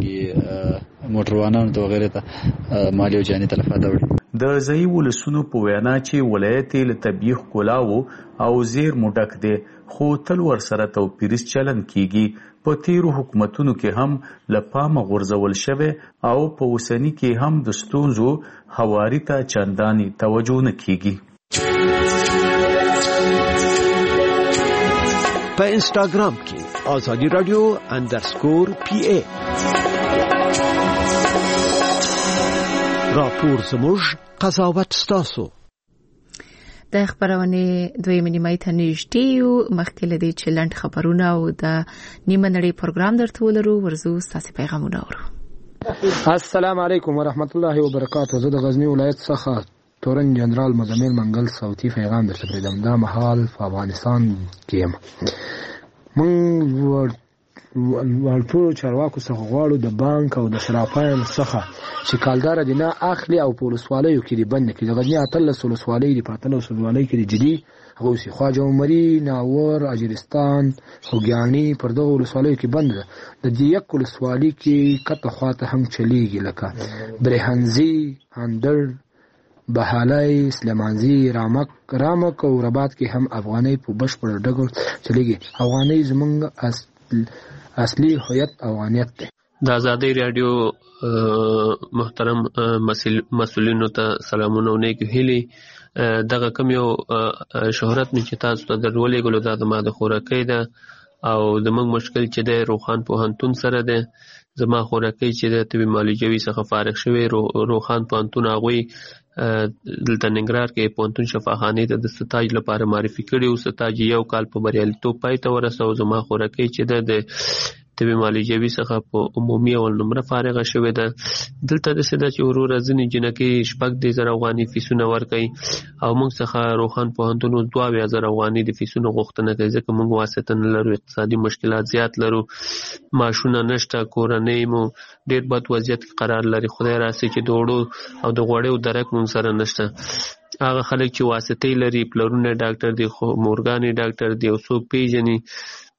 د موټروانانو ته وغیره ته مالی او جاني تلفات اوړي. د ځایي ولسونو په وینا چې ولایت له طبیعي ښکلاو او زیرمو ډک دی، خو تل ورسره توپیریز چلن کیږي. په تیرو حکومتونو کې هم له پامه غورځول شوی او په اوسني کې هم د ستونزو هواري ته چنداني توجه نه کیږي. په انسټاګرام کې آزادي رادیو _PA راپور زموږ قضاوت ستاسو. د خبرونه دویمه نیمه ته نږدې یو، مخکې لدی چې لنډ خبرونه او د نیمه نړۍ پروګرام درته ولرو، ورزو ستاسو پیغامونه اورو. السلام علیکم ورحمت الله وبرکاته. زه د غزنی ولایت څخه تورن جنرال مزمل منګل صوتي پیغام درته پرېږدم. دا مهال په افغانستان کې یم. موږ ټولو چارواکو څخه غواړو د بانک او د شرافایانو څخه چې کالدار دي نه اخلي او په ولسوالیو کې دي بند کړي. د غزني 18 ولسوالۍ دي، په 18 ولسوالۍ کې دي جدي هغه اوسي. خواجه عمري، ناور، اجرستان، خوږیاڼي پر دغه ولسوالیو کې بند ده. د دې یک ولسوالۍ کې کته خواته هم چلیږي، لکه برهنزي، هندر، بهالای، سلیمانزي، رامک او رباط کې هم افغاني په بشپړ ډول چلیږي. افغاني زمونږ اصلي هویت افغانیت دی. د آزادۍ رادیو محترم مسؤلینو ته سلامونه او نیک هیلې. دغه کوم یو شهرت مې چې تاسو ته درولېږلو دا زما د خوراکۍ ده او زموږ مشکل چې دی روخان پوهنتون سره دی. زما خوراکۍ چې د طب معالجوي څخه فارغ شوی روخان پوهنتون هغوی دلته ننګرهار کې پوهنتون شفاخانې ته د ستاج لپاره معرفي کړي او ستاج یو کال په بریالیتوب پای ته ورسو. زما خوراکۍ چې د طب معالجوي څخه په عمومي اول نمره فارغه شوې ده. دلته داسې ده چې وروره ځینې جنکۍ 6,000 افغاني فیسونه ورکوي او موږ څخه روخان پوهنتون 22,000 افغاني د فیسونو غوښتنه کوي، ځکه موږ واسطه نه لرو، اقتصادي مشکلات زیات لرو، معاشونه نشته، کورنۍ مو ډېر بد وضعیت کې قرار لري. خدای راسي چې د وړو او د غوړیو درک موږ سره نشته. هغه خلک چې واسطې لري، پلرونه ډاکټر دي، خو مورګانې ډاکټر دي او څوک پیژني،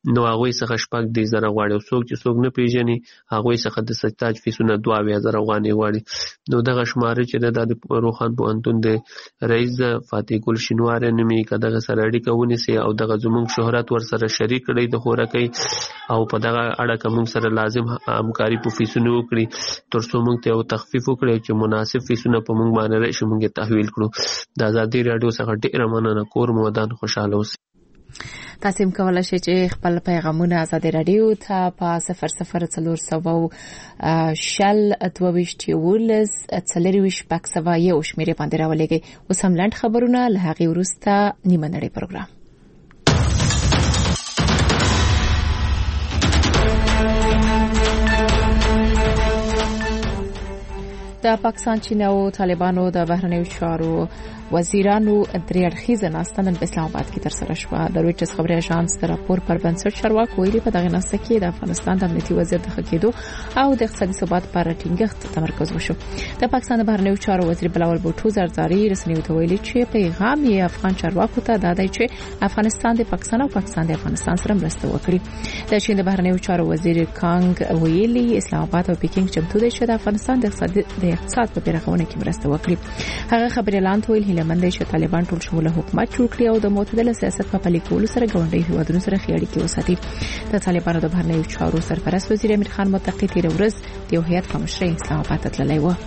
نو هغه څخه شپږ د زره غواړي او څوک چې څوک نه پیژني هغه څخه د سټاج فیسونه 2000 افغانۍ غواړي. نو دغه شماره چې د روخان پوهنتون د رئیس فاتح ګل شینوار نومي کداغه سره اړیکه ونیسي او دغه زموږ شهرت ور سره شریک کړي د خوراکي او په دغه اړه کوم سره لازم همکاري په فیسونو وکړي ترڅو موږ ته تخفیف وکړي چې مناسب فیسونه په موږ باندې راشي موږ تحویل کړو. د ازادي رادیو څخه ډیره مننه کور مودان خوشاله اوسئ. تاسو هم کولای شئ چې خپل پیغامونه ازادي رادیو ته په 00400 شل 22 څلرويش پکسوا یو شمیرې باندې راولېږئ. اوس هم لاند خبرونه له هغې وروسته نیمه نړۍ پروګرام. د پاکستان چین او طالبانو د بهرنیو چارو وزیرانو درې اړخیزه ناسته نن په اسلام آباد کې ترسره شوه. د رویټرز خبري اژانس د راپور پر بنسټ چارواکو ویلي په دغه ناسته کې د افغانستان د امنیتي وضعیت د ښه کېدو او د اقتصادي ثبات پر ټینګښت تمرکز وشو. د پاکستان د بهرنیو چارو وزیر بلاول بوټو زرداری رسنیو ته ویلي چې پیغام یې افغان چارواکو ته دادی چې افغانستان د پاکستان او پاکستان د افغانستان سره مرسته وکړي. د چین د بهرنیو چارو وزیر کانګ ویلي اسلام آباد او پیکینګ چمتو دي چې د افغانستان د اقتصاد په پیرخونه کې مرسته وکړي. هغه خبري اعلان ویل هیلمند چې طالبان ټول شموله حکومت جوړ کړي او د معتدل سیاست په پلي کولو سره ګاونډي هیوادونو سره ښې اړیکې وساتي. د طالبانو د بهرنیو چارو سرپرست وزیر امیر خان متقی تیر ورځ د یو هیئت په مشرۍ اسلام آباد ته تللی و.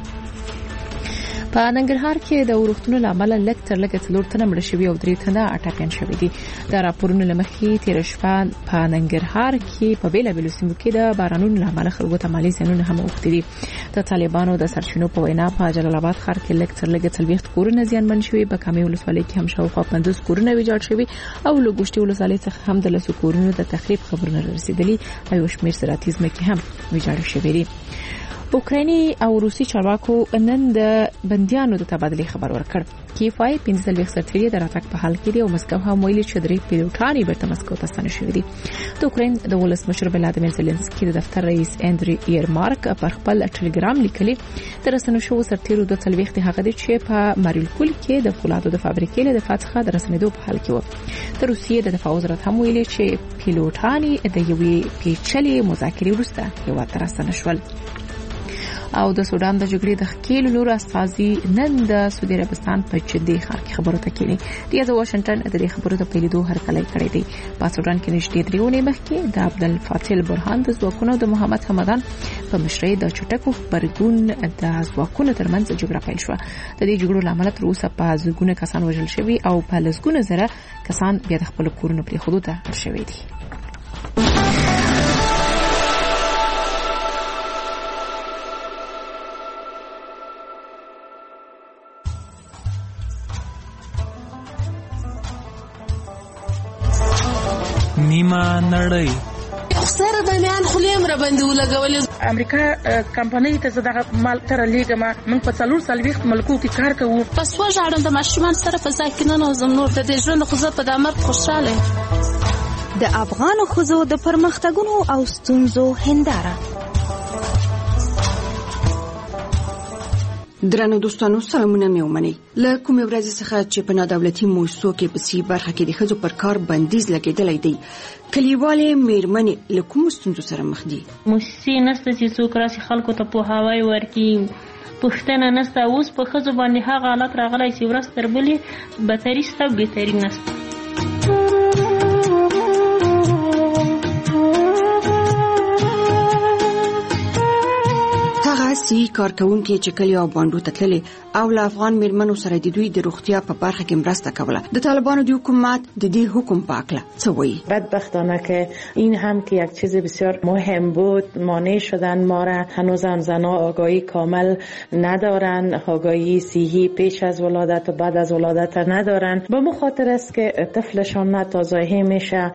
په ننګرهار کې د ورښتونو لامل لږ تر لږه 4 تنه مړه شوي او 3 تنه اټکان شوي دي. د راپورونو لمخې تیر شپه په ننګرهار کې په بیلابیلو سیمو کې د بارانونو لامل خلکو ته مالي زیانونه هم اوښتي دي. د طالبانو د سرچینو په وینا په جلال آباد ښار کې لږ تر لږه 40 کورونه زیانمن شوي، په کامې ولسوالۍ کې هم شاوخوا 50 کورونه ویجاړ شوي او له ګوشتي ولسوالۍ څخه هم د 10 کورونو د تخریب خبرونه رسیدلي او شمیر زراعتي ځمکې هم ویجاړ شوي دي. اوکرایني او روسي چارواکو نن د بنديانو د تبادلې خبر ورکړ. کیفای 15 سرتیري د راتګ په حال کې دي او مسکو هم ویلي چې درې پیلوټان بیرته مسکو ته ستانه شوي دي. د اوکراین د ولسمشر ولادیمیر زيلنسکي د دفتر رئیس اندري ایرمارک پر خپل ټلګرام لیکلي د رسنیو شو سرتیرو د تلويخت هغه دي چې په ماریوپول کې د فولادو د فابریکې له دفاع څخه د رسنیدو په حال کې و. د روسیې د دفاع وزارت هم ویلي چې پیلوټان د یوې پیچلې مذاکرې وروسته هیواد ته راستنه شول. او د سودان د جګړې د خکیلو نور استازي نن د سعودي عربستان په جدي ښار کې خبرو ته کېني. د واشنگټن د دې خبرو د پیلېدو هرکلی کړی دی. په سودان کې نږدې 3 اونۍ مخکې د عبدالفتاح البرهان د ځواکونو د محمد حمدان په مشرۍ د چټکو خبرګون د ځواکونو ترمنځ جګړه پیل شوه. د دې جګړو لامل تر اوسه په زګونه کسان وژل شوي او په لسګونه زره کسان بیا د خپل کورونو پرېښودو ته اړ شوي دي. نیمه نړۍ سره باندې خلیم را باندې ولګولې. امریکا کمپنۍ ته زداغه مال تر لیګه ما من په 4 ملکو کې کار کوو. پس وژاړم د ماشومان سره په ځای کې نه نوزم نور د دې ژوند خو زه په دامر خوشاله. د افغان خزو د پرمختګونو او ستونزو هنداره. درنو دوستانو سلامونه مې ومنئ. له کومې ورځې څخه چې په نادولتي موسسو کې په سي برخه کې د ښځو پر کار بندیز لګېدلی دی، کلیوالې میرمنې له کومو ستونزو سره مخ دي؟ موسسې نشته چې څوک راسي خلکو ته پوهاوی ورکړي، پوښتنه نشته. اوس په ښځو باندې هغه حالت راغلی چې ورځ تر بلې بدتري شته، بهتري نشته. سی کارکونکي چې کلی او باندو ته تللي او له افغان میرمنو سره د دوی د روغتیا په برخه کې مرسته کوله. د طالبانو د حکومت د دې حکم په اړه څه وایي؟ بدبختانه که این هم که یک چیز بسیار مهم بود مانع شدن ما را. هنوزم زنها آگاهی کامل ندارن، آگاهی صحی پیش از ولادت و بعد از ولادت ندارن. به مخاطر است که طفلشان ناتازایی میشه.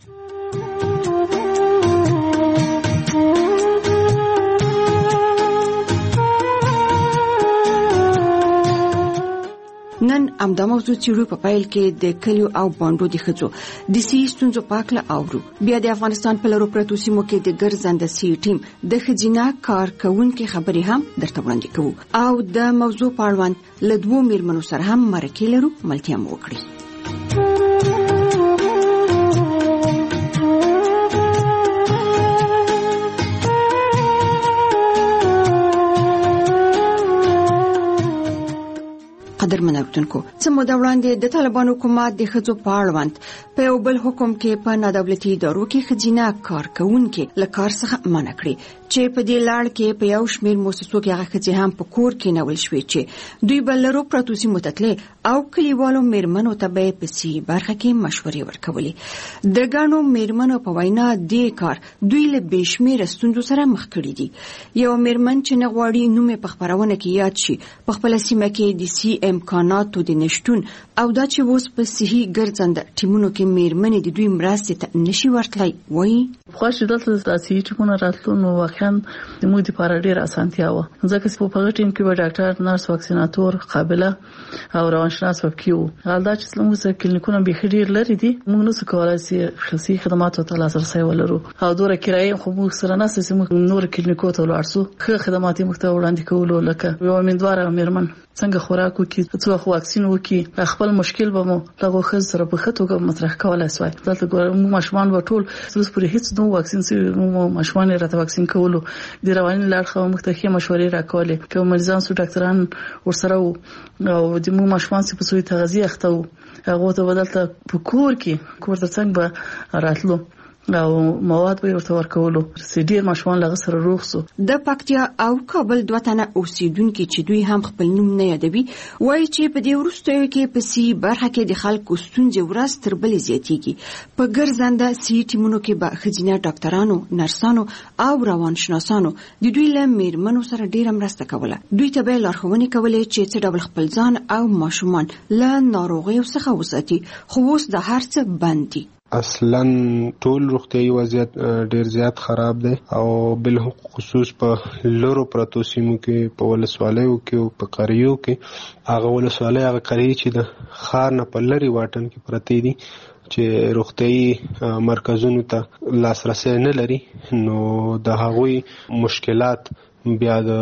نن امدا موضوع چیرو په پایل کې د کلیو او باندو د خځو د سی ستونزو پاکله اورو. بیا د افغانستان په لرو پرتو سیمو کې د ګرځنده سی ټیم د خځینا کارکونکو خبرې هم درته وړاندې کوو او د موضوع په اړوند له دوه میرمنو سره هم مرکه لرو ملتیا مو وکړي. قدرمن اورېدونکو څه موده وړاندې د طالبان حکومت د ښځو په اړوند په یو بل حکم کې په نادولتي ادارو کې ښځینه کارکوونکي له کار څخه منع کړي چې په دې لړ کې په یو شمېر مؤسسو کې هغه ښځې هم په کور کې نیول شوې چې دوی به لرو پراتو سیمو ته تللې او کلیوالو میرمنو ته به په سي برخه کې مشورې ورکولې. د ګڼو میرمنو په وینا دې کار دوی له بې شمېره ستونزو سره مخ کړي دي. یو میرمن چې نه غواړي نوم یې په خپرونه کې یاد شي په خپله سیمه کې د سي امکاناتو د نشتون او دا چې اوس په صحي ګرځنده ټیمونو کې میرمنې د دوی مرستې ته نشي ورتلی وایي. خوښ دلته د صحي ټیمونو راتلو نو واقعا د موږ لپاره ډېره اسانتیا وه ځکه چې په هغه ټیم کې به ډاکټر نرس واکسیناتور قابله او روانشناس وکیو حال دا چې موږ سره کلینیکونه به ډېر لري دي موږ نو څه کولای شي خصوصي خدماتو ته لاسرسي ولرو او دوره کرایه خو موږ سره نه سې موږ نور کلینیکو ته ورسو ښه خدمات موږ ته وړاندې کولو لکه یو امیندواره میرمن څنګه خوراک وکړي څو خو واکسین وکړي خپل مشکل به مو دغه خز سره په خطو مطرح کولای شوی. دلته ګورم ماشومان به ټول څه پرې هیڅ نو واکسین سي مو ماشومان راته واکسین کولو د رواني لار خو مختلفه مشورې راکولې کوم مریضان سو ډاکټران ورسره او د مو ماشومان سي په سوی تغذیه اخته هغه ته بدلته په کور ته څنګه به راتلو او مواد به ورته ورکولو ډېر ماشومان لغه سره روغ سو. د پکتیا او کابل دوه تنه اوسیدونکو چې دوی هم خپل نوم نه یادوي وایي چې په دې وروستیو کې په سي برخه کې د خلکو ستونزې ورځ تر بلې زیاتېږي. په ګرځنده سي ټیمونو کې به ښځینه ډاکټرانو نرسانو او روانشناسانو د دوی له میرمنو سره ډېره مرسته کوله. دوی ته به لارښوونې کولې چې څه ډول خپل ځان او ماشومان له ناروغیو څخه وساتي خو اوس د هر څه بند دي. اصلا ټول روغتیايي وضعیت ډیر زیات خراب دی او بل خصوص په لورو پراتو سیمو کې په ولسوالیو کې او په قریو کې هغه ولسوالۍ هغه قریې چې د ښار نه په لري واټن کې پرتې دي چې روغتیايي مرکزونو ته لاسرسي نه لري نو د هغوی مشکلات بیا د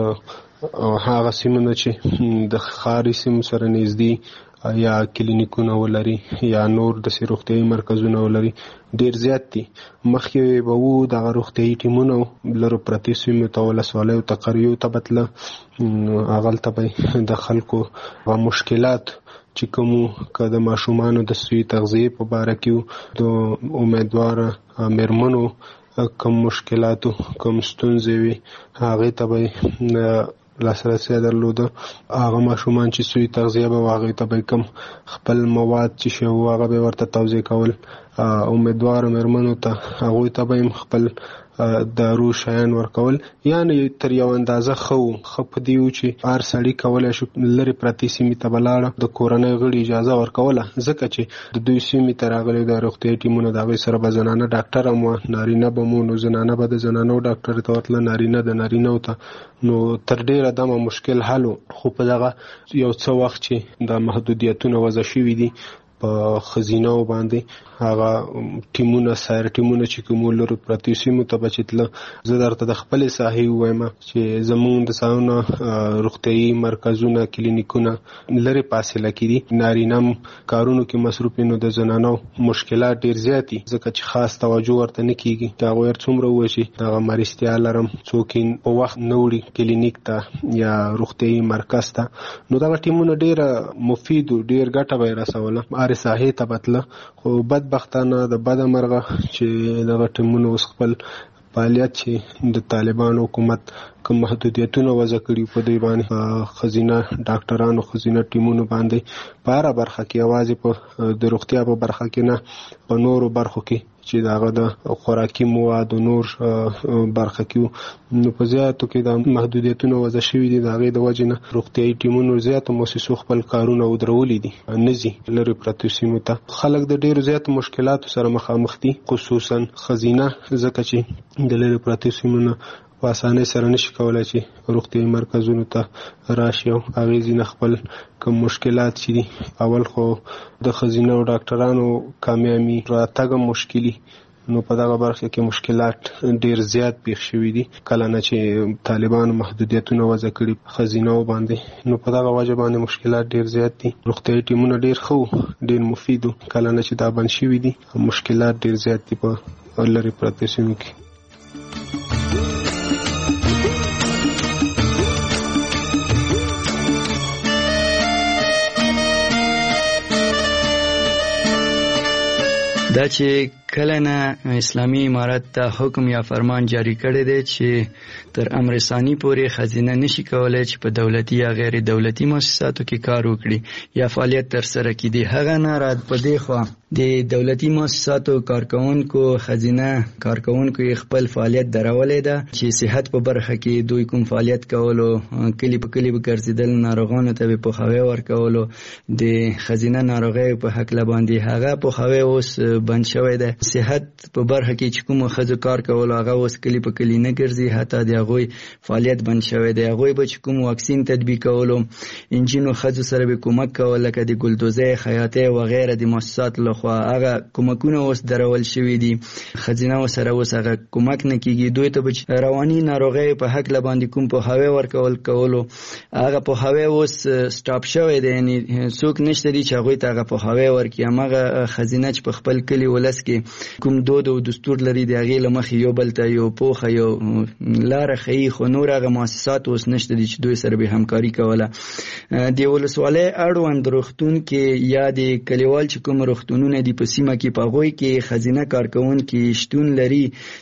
هغه سیمو نه چې د ښاري سیمو سره نږدې یا کلینیکونه ولري یا نور د روغتیايي مرکزونه ولري ډیر زیات دي. مخکې به وو د روغتیايي ټیمونو لرو پرتې سیمو ته ولسوالیو ته قریو ته بتله هغلته به د خلکو مشکلات چې کوم که د ماشومانو د صحي تغذیې په باره کې د امیدواره میرمنو کوم مشکلاتو کوم ستونزې وي هغې ته به لاسرسي درلوده. هغه ماشومان چې صحي تغذیه به هغې ته به کوم خپل مواد چې شی وو هغه به ورته توضیح کول. امیدواره میرمنو ته هغوی ته به خپل دارو شیان ورکول یعنی تر یو اندازه خو په دی و چې هر سړی کولای شي لري پرتې سیمې ته بلاړه د کورنۍ غړي اجازه ورکوله ځکه چې د دوی سیمې ته راغلي د روغتیايي ټیمونو د هغوی سره به زنانه ډاکټر هم نارینه به مو نو زنانه به د زنانو ډاکټر ته ورتله نارینه د نارینهو ته نو تر ډیره دمه مشکل حل خو په دغه یو څه وخت چې د محدودیتونه وضع شوي دي په ښځینو باندې هغه ټیمونه سایر ټیمونه چې کوم لرو پرتې سیمو ته بچتله زه درته د خپلې ساحې ووایم چې زموږ د ساحونه روغتیايي مرکزونه کلینیکونه لرې فاصله کې دي نارینه کارونو کې مصروف نو د زنانو مشکلات ډېر زیات دي ځکه چې خاص توجه ورته نه کېږي د هغوی څومره وشي دغه مرستیا لرم څوک په وخت نه وړي کلینیک ته یا روغتیايي مرکز ته نو دغه ټیمونه ډېره مفید او ډېر ګټه به یې رسوله هرې ساحې ته بتله خو بدبختانه د بده مرغه چې دغه ټیمونه اوس خپل فعالیت چې د طالبان حکومت کوم محدودیتونه وضع کړي په دې باندې ښځینه ډاکټرانو ښځینه ټیمونو باندې په هره برخه کې یوازې په د روغتیا په برخه کې نه په نورو برخو کې چې دغه د خوراکي موادو نور برخه کې نو په زیاتو کې د محدودیتونه وضع شوي دي د هغې د وجې نه روغتیايي ټیمونو زیاتو مؤسسو خپل کارونه ودرولي دي نه ځي لرې پرتو سیمو ته خلک د ډېرو زیاتو مشکلاتو سره مخامخ دي خصوصا ښځینه ځکه چې د لرې پرتو سیمو نه په اسانۍ سره نشي کولای چې روغتیايي مرکزونو ته راشي او هغې ځینې خپل کوم مشکلات چې دي اول خو د ښځینه او ډاکټرانو کامیابي راتګ مشکلي نو په دغه برخه کې مشکلات ډیر زیات پیښ شوي دي کله نه چې طالبانو محدودیتونه وضع کړي ښځینو باندې نو په دغه وجه باندې مشکلات ډیر زیات دي روغتیايي ټیمونه ډیر ښه ډیر مفید کله نه چې دا بند شوي دي مشکلات ډیر زیات دي په لرې پرتو سیمو کې دا چې کله نه اسلامي امارت ته حکم یا فرمان جاری کړی دی چې تر امر ثانی پورې خزینه نشي کولای چې په دولتي یا غیر دولتي مؤسساتو کې کار وکړي یا فعالیت تر سره کړي. هغه نه رات په دی خو د دولتي مؤسساتو کارکونکو خزینه کارکونکو خپل فعالیت درولې ده چې صحت په برخه کې دوی کوم فعالیت کولو کلی په کلی ګرځیدل ناروغانو ته په خوي ورکولو د خزینه ناروغي په حق لباندې هغه په خوي اوس بند شوی ده. صحت په برخه کې چې کوم خزو کار کولو هغه اوس کلی په کلی نه ګرځي حتی د هغه فعالیت بند شوی ده. هغه به چې کوم واکسین تطبیق کولو انجینو خزو سره به کومک کول لکه د ګلدوزه خیاطه و غیره د مؤسسات له خو هغه کومکونه اوس درول شوی دي. خزینه سره اوس هغه کومک نه کیږي. دوی ته به رواني ناروغي په حق لباندې کوم په هوا ورکول کولو هغه په هوا اوس سټاپ شوی دی. یعنی څوک نشته دي چې هغه ته هغه په هوا ورکي. هغه خزینه چې په خپل کلی ولس کې کوم دود او دستور لري دی هغه لمخ یو بل ته یو پوخه یو لار خي خو نور هغه مؤسسات اوس نشته دي چې دوی سره به همکاري کوله. دی ولسواله اړوند روغتون کې یا د کلیوال چې کوم روغتونونه دی په سیمه کې پاغوي کې خزینه کارکون کې شتون لري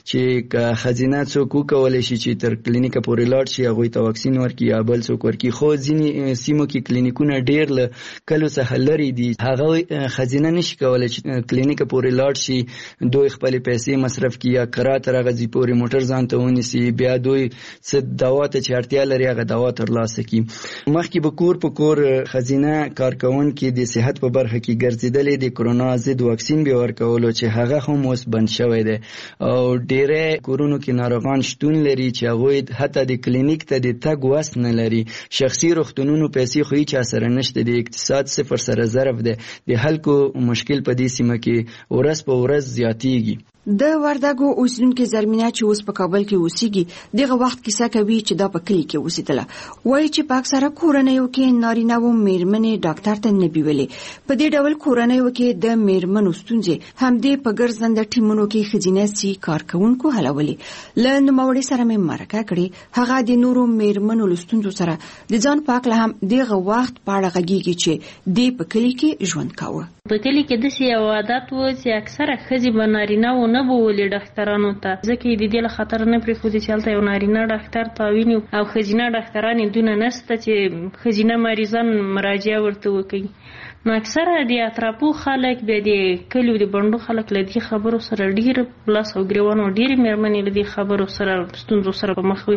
چې خزینه څوک کولای شي چې تر کلینیک پورې لاړ شي هغه ته واکسین ورکړي یا بل څوک ورکړي. خو ځینې سیمو کې کلینیکونه ډیر له کلو څخه لري دي هغه خزینه نشي کولای چې کلینیک پورې لاړ شي دوی خپل پیسې مصرف کړي یا کرا تر غزي پورې موټر ځان ته ونیسي بیا دوی څه دوا ته چې اړتیا لري هغه دوا ترلاسه کړي. مخکې به کور په کور خزینه کارکون کې د صحت په برخه کې ګرځیدلې د کرونا ضد واکسین به ورکولو چې هغه هم اوس بند شوی دی او ډېر کورونو کې ناروغان شتون لري چې هغه حتی د کلینیک ته د تګ وس نه لري. شخصي روغتونونو پیسې خو هیڅ سره نشته. د اقتصاد صفر سره ضرب دی. د خلکو مشکل په دې سیمه کې ورځ په ورځ زیاتیږي. د وردګو اوسیدونکو زرمینه چې اوس په کابل کې اوسېږي دغه وخت کیسه کوي چې دا په کلی کې اوسېدله. وایي چې په اکثره کورنیو کې نارینه و میرمنې ډاکټر ته نه بیولې. په دې ډول کورنیو کې د میرمنو ستونزې همدې په ګرځنده ټیمونو کې ښځینه سي کارکونکو حلولې. له نوموړي سره مې مرکه کړې. هغه د نورو میرمنو له ستونزو سره د ځان په اړه هم دغه وخت په اړه غږیږي چې دې په کلی کې ژوند کاوه. په کلی کې داسې یو عادت و چې اکثره ښځې به نارینه و نه بولې ډاکټرانو ته ځکه یې د دې له خطر نه پرېښودې چې هلته یو نارینه ډاکټر تعاون او ښځینه ډاکټران یې دونه نشته چې ښځینه مریضان مراجعه ورته وکړي. نو اکثره د اطرافو خلک بیا د کلیو د بڼډو خلک له دې خبرو سره ډېر لاس او ګرېوان او ډېرې مېرمنې له دې خبرو سره ستونزو سره په مخ وي.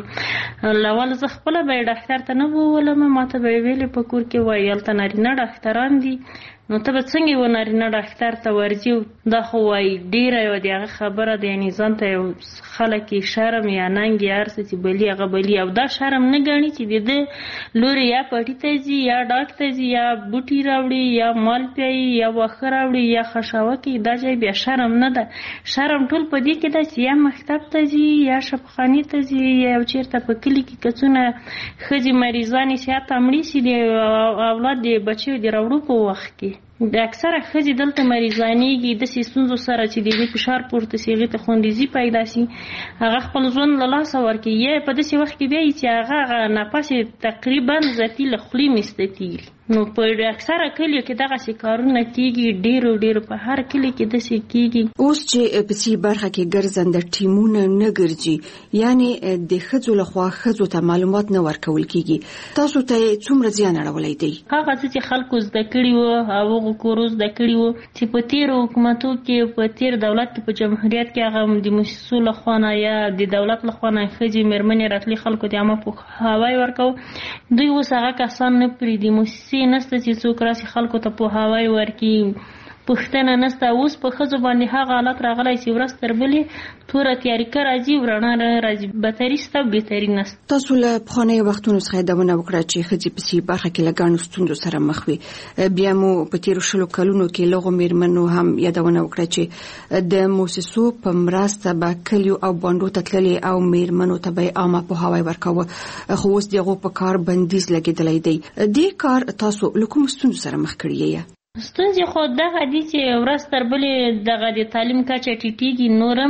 اول زه خپله به یې ډاکټر ته نه بولم ماته به یې ویلې په کور کې وایي هلته نارینه ډاکټران دي نو ته به څنګه یو نارینه ډاکټر ته ورځي. دا خو وایي ډېره یوه د هغه خبره ده. یعنې ځان ته یو خلک یې شرم یا ننګ یا هر څه چې بلي هغه بلي او دا شرم نه ګڼي چې د ده لورې یا پټي ته ځي یا ډاک ته ځي یا بوټي راوړي یا مال پیایي یا واښه راوړي یا خشاوه کوي. دا ځای بیا شرم نه ده. شرم ټول په دې کې ده چې یا مکتب ته ځي یا شفاخانې ته ځي یا چېرته په کلي کې که څونه ښځې مریضانې سي حتی مړې سي د اولاد د بچیو د راوړو په وخت کې. د اکثره ښځې دلته مریضانېږي داسې ستونزو سره چې د هغې فشار پورته سي هغې ته خوندیزي پیدا سي هغه خپل ژوند له لاسه ورکوي. یا په داسې وخت کې بیا چې هغه نفس تقریبا ذاتي له خولې مستتېږي. نو په اکثره کلیو کې دغسې کارونه کېږي. ډېرو په هر کلي کې داسې کېږي. اوس چې په سي برخه کې ګرځنده ټیمونه نه ګرځي یعنې د ښځو لخوا ښځو ته معلومات نه ورکول کېږي. تاسو ته څومره زیان اړولی دی؟ هغه څه چې خلکو زده کړي وو هغو کورو زده کړي وو چې په تېرو حکومتو کې په تېر دولت کې په جمهوریت کې هغه د موسسو لخوا نه یا د دولت لخوا نه ښځې مېرمنې راتلې خلکو ته عامه پوهاوی ورکوو. دوی اوس هغه کسان نه پرېږدي. موسسې نسته چې څوک راسي خلکو ته پوهاوی ورکړي. پوښتنه نسته. اوس په ښځو باندې هغه حالت راغلی چې ورځ تر بلې توره تیاریکه راځي او رڼا راځي. بهتري شته او بهتري نسته. تاسو له پخوانیو وختونو څخه یادونه وکړه چې ښځې په سي برخه کې له ګڼو ستونزو سره مخ وي. بیا مو په تېرو 20 کلونو کې له هغو میرمنو هم یادونه وکړه چې د موسسو په مرسته به کلیو او بانډو ته تللې او میرمنو ته به یې عامه پوهاوی ورکاوه. خو اوس د هغو په کار بندیز لګېدلی دی. دې کار تاسو له کومو ستونزو سره مخ کړی یې؟ ستونزې خو دغه دي چې ورځ تر بلې دغه د تعلیم کچه ټیټېږي نورم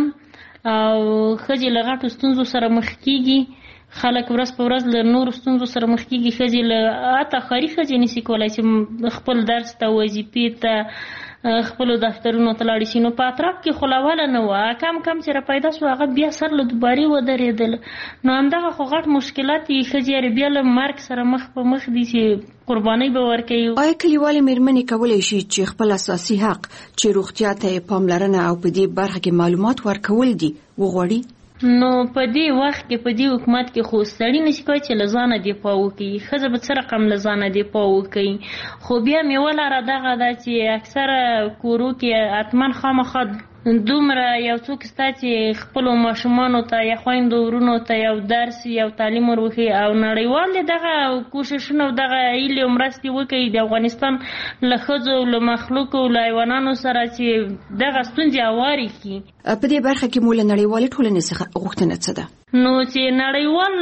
او ښځې له غټو ستونزو سره مخ کېږي. خلک ورځ په ورځ له نورو ستونزو سره مخ کېږي. ښځې له حتی ښاري ښځې نشي کولای چې خپل درس ته وظیفې ته خپل دفترونو ته لاړ شي. نو په اطراف کې خلاواله نه و، کم چې را پیدا شو هغه بیا سر له دوباري ودرېدل. نو همدغه خو غټ مشکلات یې ښځې بیا له مرګ سره مخ په مخ دي چې قرباني به ورکوي. آیا کلیوالې مېرمنې کولی شي چې خپل اساسي حق چې روغتیا ته پاملرنه او په دې برخه کې معلومات ورکول دي وغواړي؟ نو په دې وخت کې په دې حکومت کې خو سړی نشي کولی چې له ځانه دفاع وکړي، ښځه به څه رقم له ځانه دفاع وکړي. خو بیا مې ولاره دغه ده چې اکثره کورو کې حتما خامخا دومره یو څوک ستا چې خپلو ماشومانو ته یا خویندو ورونو ته یو درس یو تعلیم ورخي او نړیوال دغه کوششونه او دغه هیلې او مرستې وکړي د افغانستان له ښځو له مخلوقو له حیوانانو سره چې دغه ستونزې هوارې کړي. په دې برخه کې مو له نړیوالې ټولنې څخه غوښتنه څه ده؟ نو چې نړیوال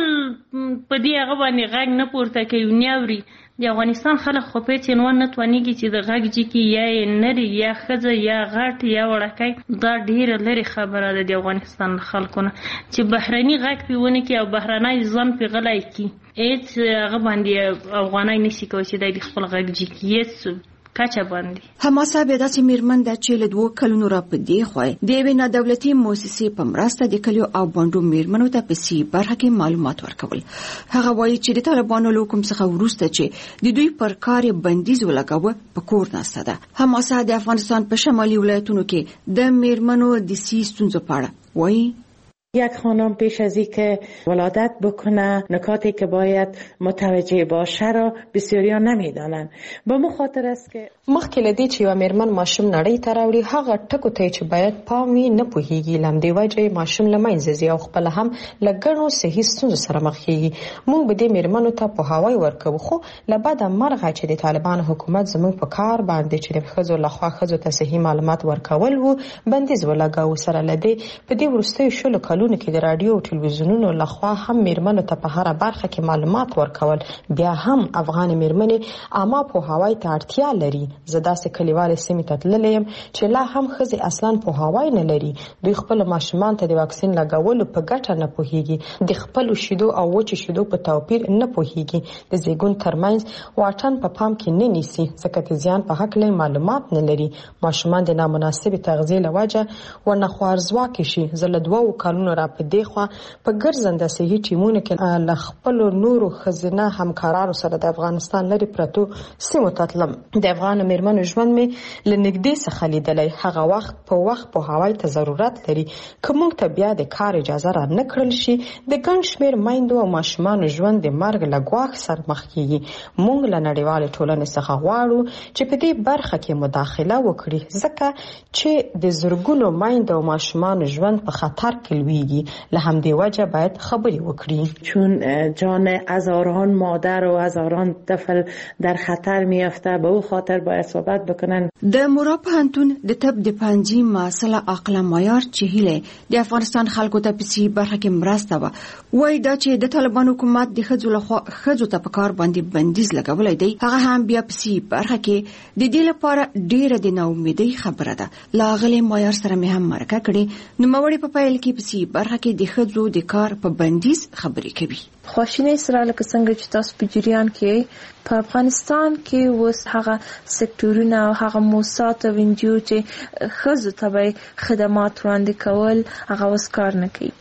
په دې هغه باندې غږ نه پورته کوي نه اوري. د افغانستان خلک خو په چینوان نه توانېږي چې د غږ جکي یا نری یا ښځه یا غټ یا وړکی، دا ډیره لرې خبره ده د افغانستان خلکو نه چې بهرني غږ پې ونه کړي او بهرنی ځان پې غلی کړي. هېڅ هغه باندې افغانی نشي کولی چې دی د خپل غږ جکي هېڅ کچه باندې. حماسه بیا داسې مېرمن ده چې له 2 کلونو را په دې خوا د یوې نادولتي موسسې په مرسته د کلیو او بانډو مېرمنو ته په سي برخه کې معلومات ورکول. هغه وایي چې د طالبانو له حکم څخه وروسته چې د دوی پر کار بندیز ولګاوه په کور ناسته ده. حماسه د افغانستان په شمالي ولایتونو کې د مېرمنو د سي ستونزو په اړه وایي. یک خانم پیش از اینکه ولادت بکنه نکاتی که باید متوجه باشه را بسیاریان نمیدانند. به مو خاطر است که مخکې له دې چې یو مېرمن ماشوم نړۍ ته راوړي هغه ټکو ته چې باید پام وي نه پوهیږي. لمدې وجه ماشوم له منځه ځي او خپل هم له ګڼو صحي ستونزو سره مخ کیږي. موږ به دې مېرمنو ته پوهاوی ورکوو، خو له بده مرغه چې د طالبان حکومت زموږ په کار باندې چې د ښځو لخوا ښځو ته صحي معلومات ورکول وو بندیز ولګاوه. سره له دې په دې وروستیو شلو کلونو کې د رادیو او ټلویزیونونو لخوا هم مېرمنو ته په هره برخه کې معلومات ورکول. بیا هم افغان مېرمنې عامه پوهاوی ته اړتیا لري. زه داسې کلیوالې سیمې ته تللی یم چې لا هم ښځې اصلا پوهاوی نه لري. دوی خپل ماشومان ته د واکسین لګولو په ګټه نه پوهیږي، د خپلو شیدو او وچې شیدو په توپیر نه پوهیږي، د زیږون ترمنځ واټن په پام کې نه نیسي ځکه د زیان په هکله معلومات نه لري. ماشومان د نامناسبې تغذیې له وجه ورنه خوارځواکې شي. زه له 2 کلونو را په دې خوا په ګرځنده صحي ټیمونو کې له خپلو نورو ښځینه همکارانو سره د افغانستان لرې پرتو سیمو ته تلم. د افغان مېرمنو ژوند مې له نږدې څخه لیدلی. هغه وخت په وخت پوهاوی ته ضرورت لري. که موږ ته بیا د کار اجازه را نه کړل شي د ګڼ شمېر میندو او ماشومانو ژوند د مرګ له ګواښ سره مخ کیږي. موږ له نړیوالې ټولنې څخه غواړو چې په دې برخه کې مداخله وکړي ځکه چې د زرګونو میندو او ماشومانو ژوند په خطر کې لویږي. له همدې وجه باید خبرې وکړي. چون جان هزاران مادر و هزاران طفل در خطر میافته به او خاطر باید صحبت بکنن. د مورا پوهنتون د طب د پنځي مسله عقل معیار چې هیله د افغانستان خلکو ته په سي برخه کې مرسته و وای دا چې د طالبان حکومت د ښځو لخوا ښځو ته په کار باندې بندیز لګولای دی هغه هم بیا په سي برخه کې د دې لپاره ډیره د ناامیدۍ خبره ده. لاغلي معیار سره مې هم مرکه کړې نو موري په پایل کې په سي برخه کې د ښځو د کار په بندیز خبرې کوي. خواشینی سره لکه څنګه چې تاسو په جریان کې په افغانستان کې اوس هغه سکتورونه او هغه موسسات او انجیو چې ښځو ته به خدمات وړاندې کول هغه اوس کار نه کوي.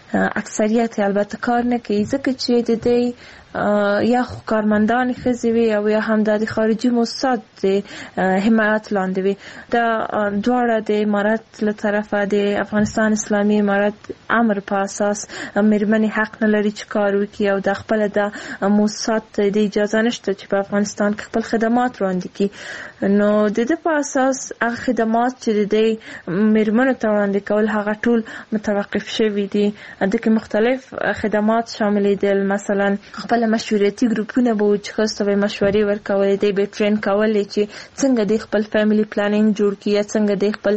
اکثریت البته کار نه کوي ځکه چې د دې یا کارمندان ښځې وي او یا هم د خارجي موسسات د حمایت لاندې وي. دا دواړه د امارات له طرفه د افغانستان اسلامي امارات امر په اساس مېرمنې حق نه لري چې کار وکړي او د خپل د موسسات د اجازه نشته چې په افغانستان کې خپل خدمات وړاندې کړي. نو د دې په اساس هغه خدمات چې د مېرمنو ته وړاندې کول هغه ټول متوقف شوي دي. د کې مختلف خدمات شامل دي، مثلا خپل مشورتي ګروپونه به چې خاصه به مشورې ورکولې دي به ټرین کولې چې څنګه د خپل فیملی پلانینګ جوړ کړي یا څنګه د خپل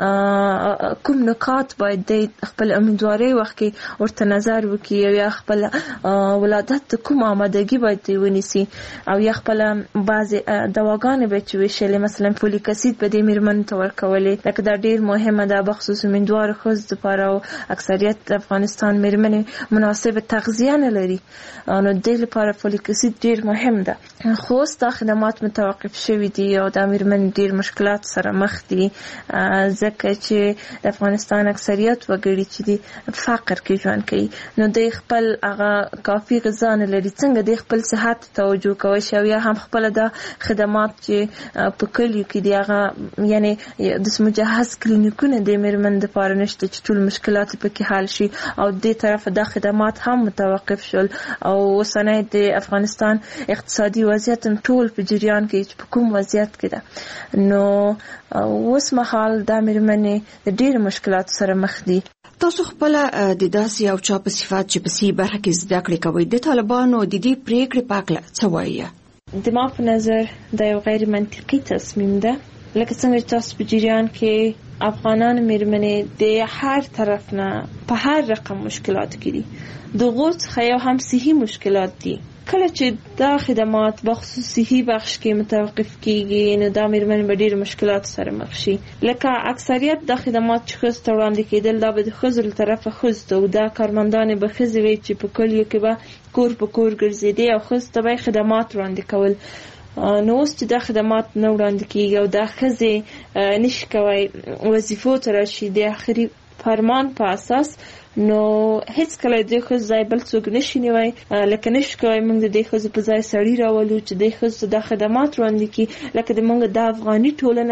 کوم نکات باید د خپل امیدوارۍ وخت کې ورته نظر وکړي یا خپل ولادت کوم آمادګي باید ونیسي او یا خپل بعض دواګانې به چې وشلې مثلا فولیک اسید به د مېرمنو ته ورکولې. لکه دا ډیر مهمه ده بخصوص امیدوار ښځو لپاره او اکثریت افغانستان مېرمنې مناسب تغذیه نه لري. نو د دې لپاره فولیک اسید ډیر مهم ده. خو دا خدمات متوقف شوي دي او د میرمن ډیر مشکلات سره مخ دي ځکه چې د افغانستان اکثریت وګړي چې دي فقر کې ژوند کوي، نو د خپل هغه کافي غذا نه لري. څنګه د خپل صحت توجه کوي او یا هم خپل د خدمات چې په کلیو کې دی هغه یعنی د مجهز کلینیکونه د میرمن د لپاره نشته چې ټول مشکلات پکې حل شي او د طرف د خدمات هم متوقف شول. او اوسنۍ د افغانستان اقتصادي وضعیت ټول په جریان کې چې په کوم وضعیت کې ده، نو اوس مهال د میرمنې د ډېر مشکلات سره مخ دي. تاسو خپل د داسې او چا په صفات چې په سی برخه کې زده کړې کوي د طالبانو د دې پریکړې په اړه څه وایي؟ د ما په نظر دا یو غیر منطقي تصمیم ده. لکه څنګه چې تاسو په جریان کې افغانان میرمنې د هر طرف نه په هر رقم مشکلات کې دي، دغه څخه یو هم صحي مشکلات دي. کله چې دا خدمات بخصوص صحي بخش کې متوقف کیږي نو دا میرمن به ډېر مشکلات سره مخ شي. لکه اکثریت د خدمات چې ښځو ته وړاندې کېدل دا به د ښځو له طرفه ښځو ته او دا کارمندانې به ښځې وي چې په کلیو کې به کور په کور ګرځېدې او ښځو ته به خدمات وړاندې کول. نو اوس چې دا خدمات نه وړاندې کېږي او دا ښځې نشي کوی وظیفو ته راشي د آخري فرمان په اساس، نو هیڅ کله د ښځو ځای بل څوک نشي نیوی. لکه نشو کوی موږ د دې ښځو په ځای سړي راولو چې د ښځو دا خدمات وړاندې کړي، لکه د موږ د افغاني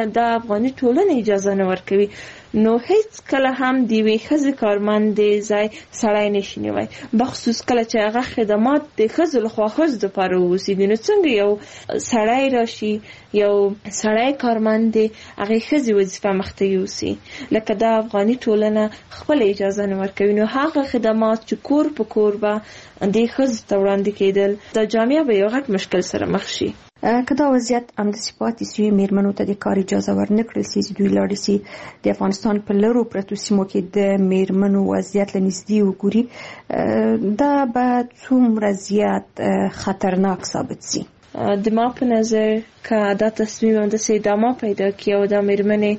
ټولنه اجازه نه ورکوي. نو هیڅ کله هم د یوې ښځې کارمند د ځای سړی نشي نیوی، بخصوص کله چې هغه خدمات د ښځو لخوا ښځو دپاره واوسېږي. نو څنګه یو سړی راشي یو سړی کارمند د هغې ښځې وظیفه مخته یوسي؟ لکه دا افغاني ټولنه خپل اجازه نه ورکوي. نو هغه خدمات چې کور په کور به د ښځو ته وړاندې کېدل دا جامعه به یو غټ مشکل سره مخ شي. که دا وضعیت همداسې پاتې سي میرمنو ته د کار اجازه ورنکړل سي چې دوی لاړې سي د افغانستان په لرو پرتو سیمو کې د میرمنو وضعیت له نږدې وګوري، دا به څومره زیات خطرناک ثابت سي؟ د ما په نظر که دا تصمیم همداسې ادامه پیدا کړي او دا میرمنې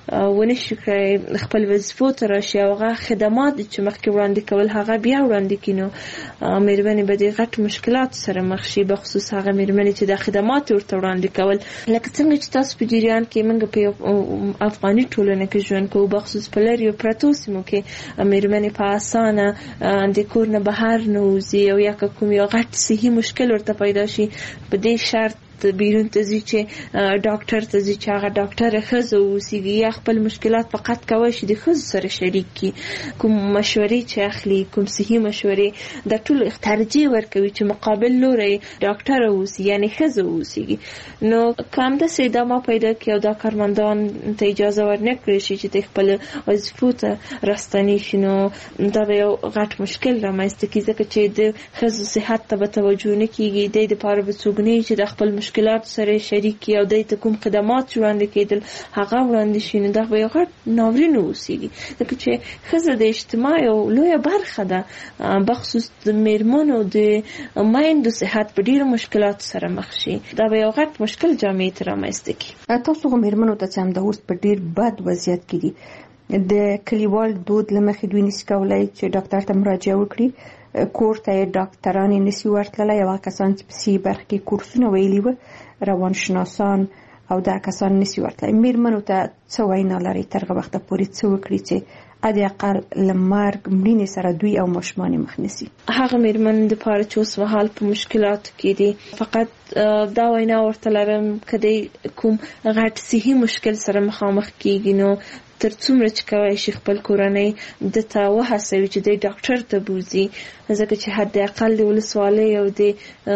ونشي کولی خپل وظیفو ته راشي او هغه خدمات چې مخکې وړاندې کول هغه بیا وړاندې کړي، نو میرمنې به د غټ مشکلات سره مخ شي، بخصوص هغه میرمنې چې د خدمات ورته وړاندې کول. لکه څنګه چې تاسو په جریان کې موږ په افغاني ټولنه کې ژوند کوو، بخصوص په لرې پرتو سیمو کې میرمنې په اسانه د کور نه بهر نه وځي او یا که کوم یو غټ صحي مشکل ورته پیدا شي په دې شرط بیرون ته ځي چې ډاکټر ته ځي چې هغه ډاکټر ښځه اوسېږي یا خپل مشکلات فقط کوی شي د ښځو سره شریک کړي. کوم مشورې چې اخلي کوم صحي مشورې دا ټول ترجیح ورکوي چې مقابل لوری ډاکټر اوسي یعنی ښځه اوسېږي. نو که همداسې ادامه پیدا کړي او دا کارمندان ته اجازه ورنکړي شي چې د خپل وظیفو ته راستنې شي، نو دا به یو غټ مشکل رامنځته کړي ځکه چې د ښځو صحت ته به توجه نه کېږي. د دپاره به څوک نه چې د خپل مشکلات سره شریک او دای ته کوم خدمات وړاندې کېدل هغه وړاندې شي، نو دا به یو غټ ناورین اوسېږي ځکه چې ښځه د اجتماع یو لویه برخه ده، بخصوص د میرمنو د میندو صحت په ډېرو مشکلاتو سره مخ شي. دا به یو غټ مشکل جامعې ته رامنځته کړي. تاسو خو میرمنو ته چې همدا اوس په ډېر بد وضعیت کې دي، د کلیوال دود له مخې دوی نشي کولی چې ډاکټر ته مراجعه وکړي، کور ته ډاکټران نشي ورتللی، او کسان چې په سی برخه کې کورسونه ویلي و روانشناسان او دا کسان نشي ورتللی. میرمنو ته څه وینا لري تر هغه وخته پورې څه وکړي چې ادي اقل لمرګ مړینې سره دوی او ماشومان مخ نشي؟ هغه میرمن د پاره چې اوس مهال په مشکلاتو کې دي فقط دا وینا ورته لرم کدی کوم غټ صحي مشکل سره مخامخ کیږي نو تر څومره چې کوي شي خپل کورنۍ د تا وهڅوي چې د ډاکټر ته بوزي، ځکه چې حد اقل د ولسوالۍ او د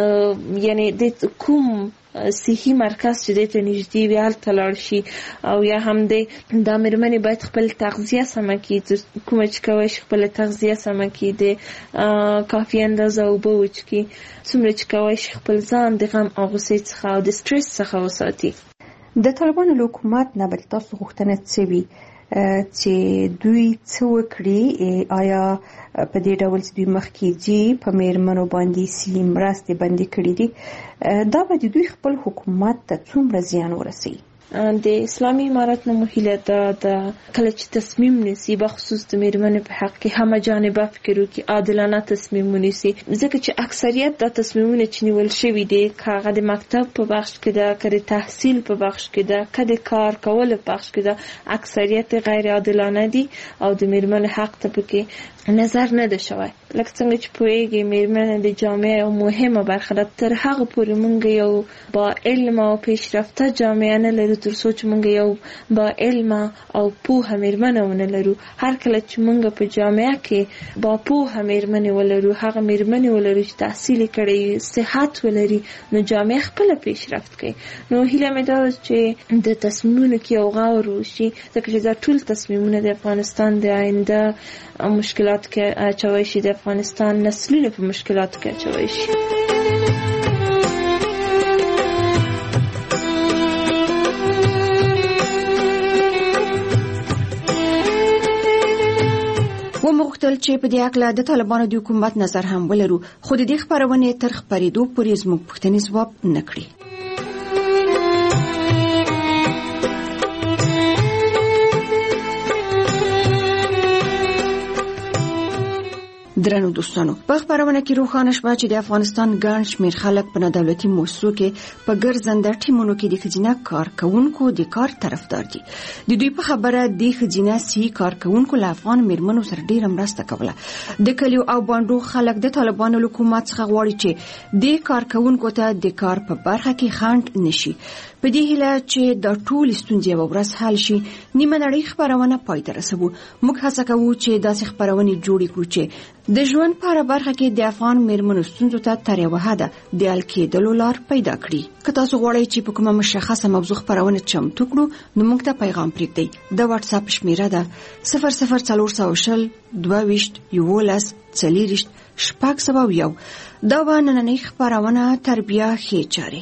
یعنی د کوم صحي مرکز چې د ته نږدې وي هلته لاړ شي، او یا هم دا میرمنې باید خپل تغذیه سمه کړي، کومه چې کوی شي خپل تغذیه سمه کړي، د کافي اندازه اوبه وڅښي، څومره چې کوی شي خپل ځان د غم او غوسې څخه او د سټرس څخه وساتي. د طالبانو له حکومت نه به تاسو غوښتنه څه وي چې دوی څه وکړي؟ آیا په دې ډول چې دوی مخکې ځي په میرمنو باندې سی مرستې بندي کړي دي، دا به د دوی خپل حکومت ته څومره زیان ورسوي؟ د اسلامي امارت نه مهله د کله چې تصمیم نیسي بخصوص د میرمنې په حق کې هم جانبه فکر وکړي عادلانه تصمیم ونیسي ځکه چې اکثریت د تصمیمونه چې نیول شوي دي کاغه د مکتب په بخش کې ده کړي تحصیل په بخش کې ده کړي کار کول په بخش کې ده اکثریت غیر عادلانه دي او د میرمنې حق ته پکې نظر نه ده شوی لکه څنګه چې پوهیږي میرمنې د جامعه او مهمه برخه ده تر هغه پورې مونږ یو با علم او پیشرفته جامعه نه لرو تر څو چې مونږ یو با علم او پوهه میرمنه ونه لرو هر کله چې مونږ په جامعه کې با پوهه میرمنه ولرو هغه میرمنه ولرو چې تحصیل کړي صحت ولري نو جامعه خپل پیشرفت کوي نو هیله مې ده چې د تصمیمونو کې یو غور وشي ځکه چې دا ټول تصمیمونه د افغانستان د آینده مشکلات کې اچوي شي د افغانستان نسلونه په مشکلات کې اچوي شي ومغتل چې په دې اړه د طالبانو د حکومت نظر هم ولرو خو د دې خبرونه تر خبرېدو پورې زموږ پوښتنې ځواب نه کړي درنو دوستانو په خبرونه کې روښانه شوه چې د افغانستان ګڼ شمېر خلک په دولتي مؤسسو کې په ګرځنده ټیمونو کې د ښځینه کارکونکو د کار طرفدار دي د دوی په خبره د ښځینه سي کارکونکو له افغان میرمنو سره ډیره مرسته کوله د کلیو او باندو خلک د طالبانو حکومت څخه غواړي چې د کارکونکو ته د کار په برخه کې خنډ نشي په دې هیله چې د ټول ستونزې یو ورځ حل شي نیمه نړۍ خبرونه پای ته رسوو موږ هڅه کوو چې داسې خبرونه جوړې کړو چې د ژوند په اړه برخه کې د افغان میرمنو ستونزو ته تر یوه حده د حل کېدلو لار پیدا کړي که تاسو غواړئ چې په کومه مشخصه موضوع خبرونه چمتو کړو نو موږ ته پیغام پرېږدئ د واتس اپ شمیره ده 00420 22 11 40 601 دا و نننۍ خبرونه تربیه ښې چارې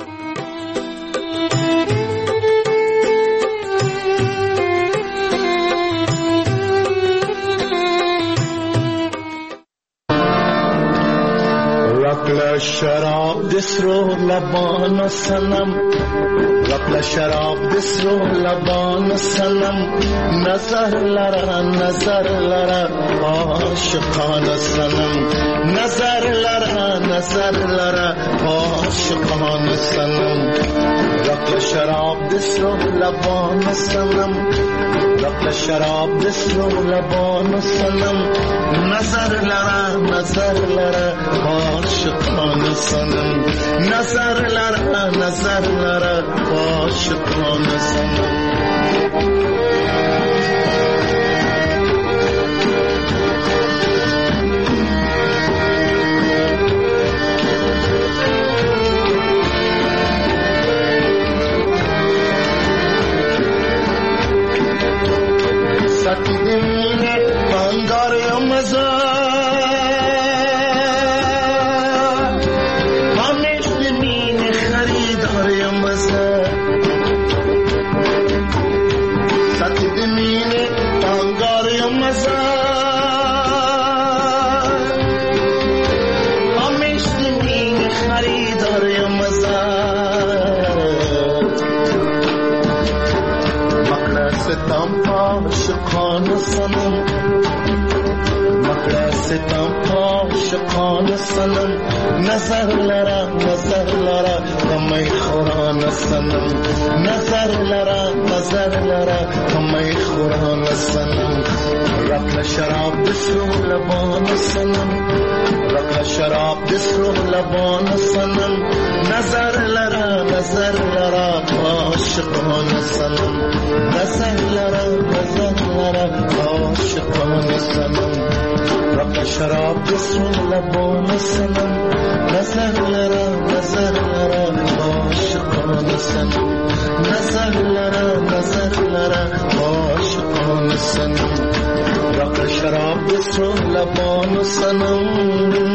شراب دسرو لبان سنم رقل شراب دسرو لبان سنم نظر لرا عاشقان سنم نظر لرا عاشقان سنم رقل شراب دسرو لبان سنم رقل شراب دسرو لبان سنم نظر لرا عاشقان سنم نظر لرا عاشقان سنم ساتی دمینه بانگار یا مزار عاشقان سنم مکڑا ستم عاشقان سنم نظر لرا کمی خوران سنم نظر لرا کمی خوران سنم رقل شراب دسرو لبان سنم رقل شراب دسرو لبان سنم نظر لرا عاشقان سنم نظر لرا عاشقان سنم رقل شراب دسرو لبان سنم نظر لرا عاشقان سنم نظر لرا عاشقان سنم رقل شراب دسرو لبان سنم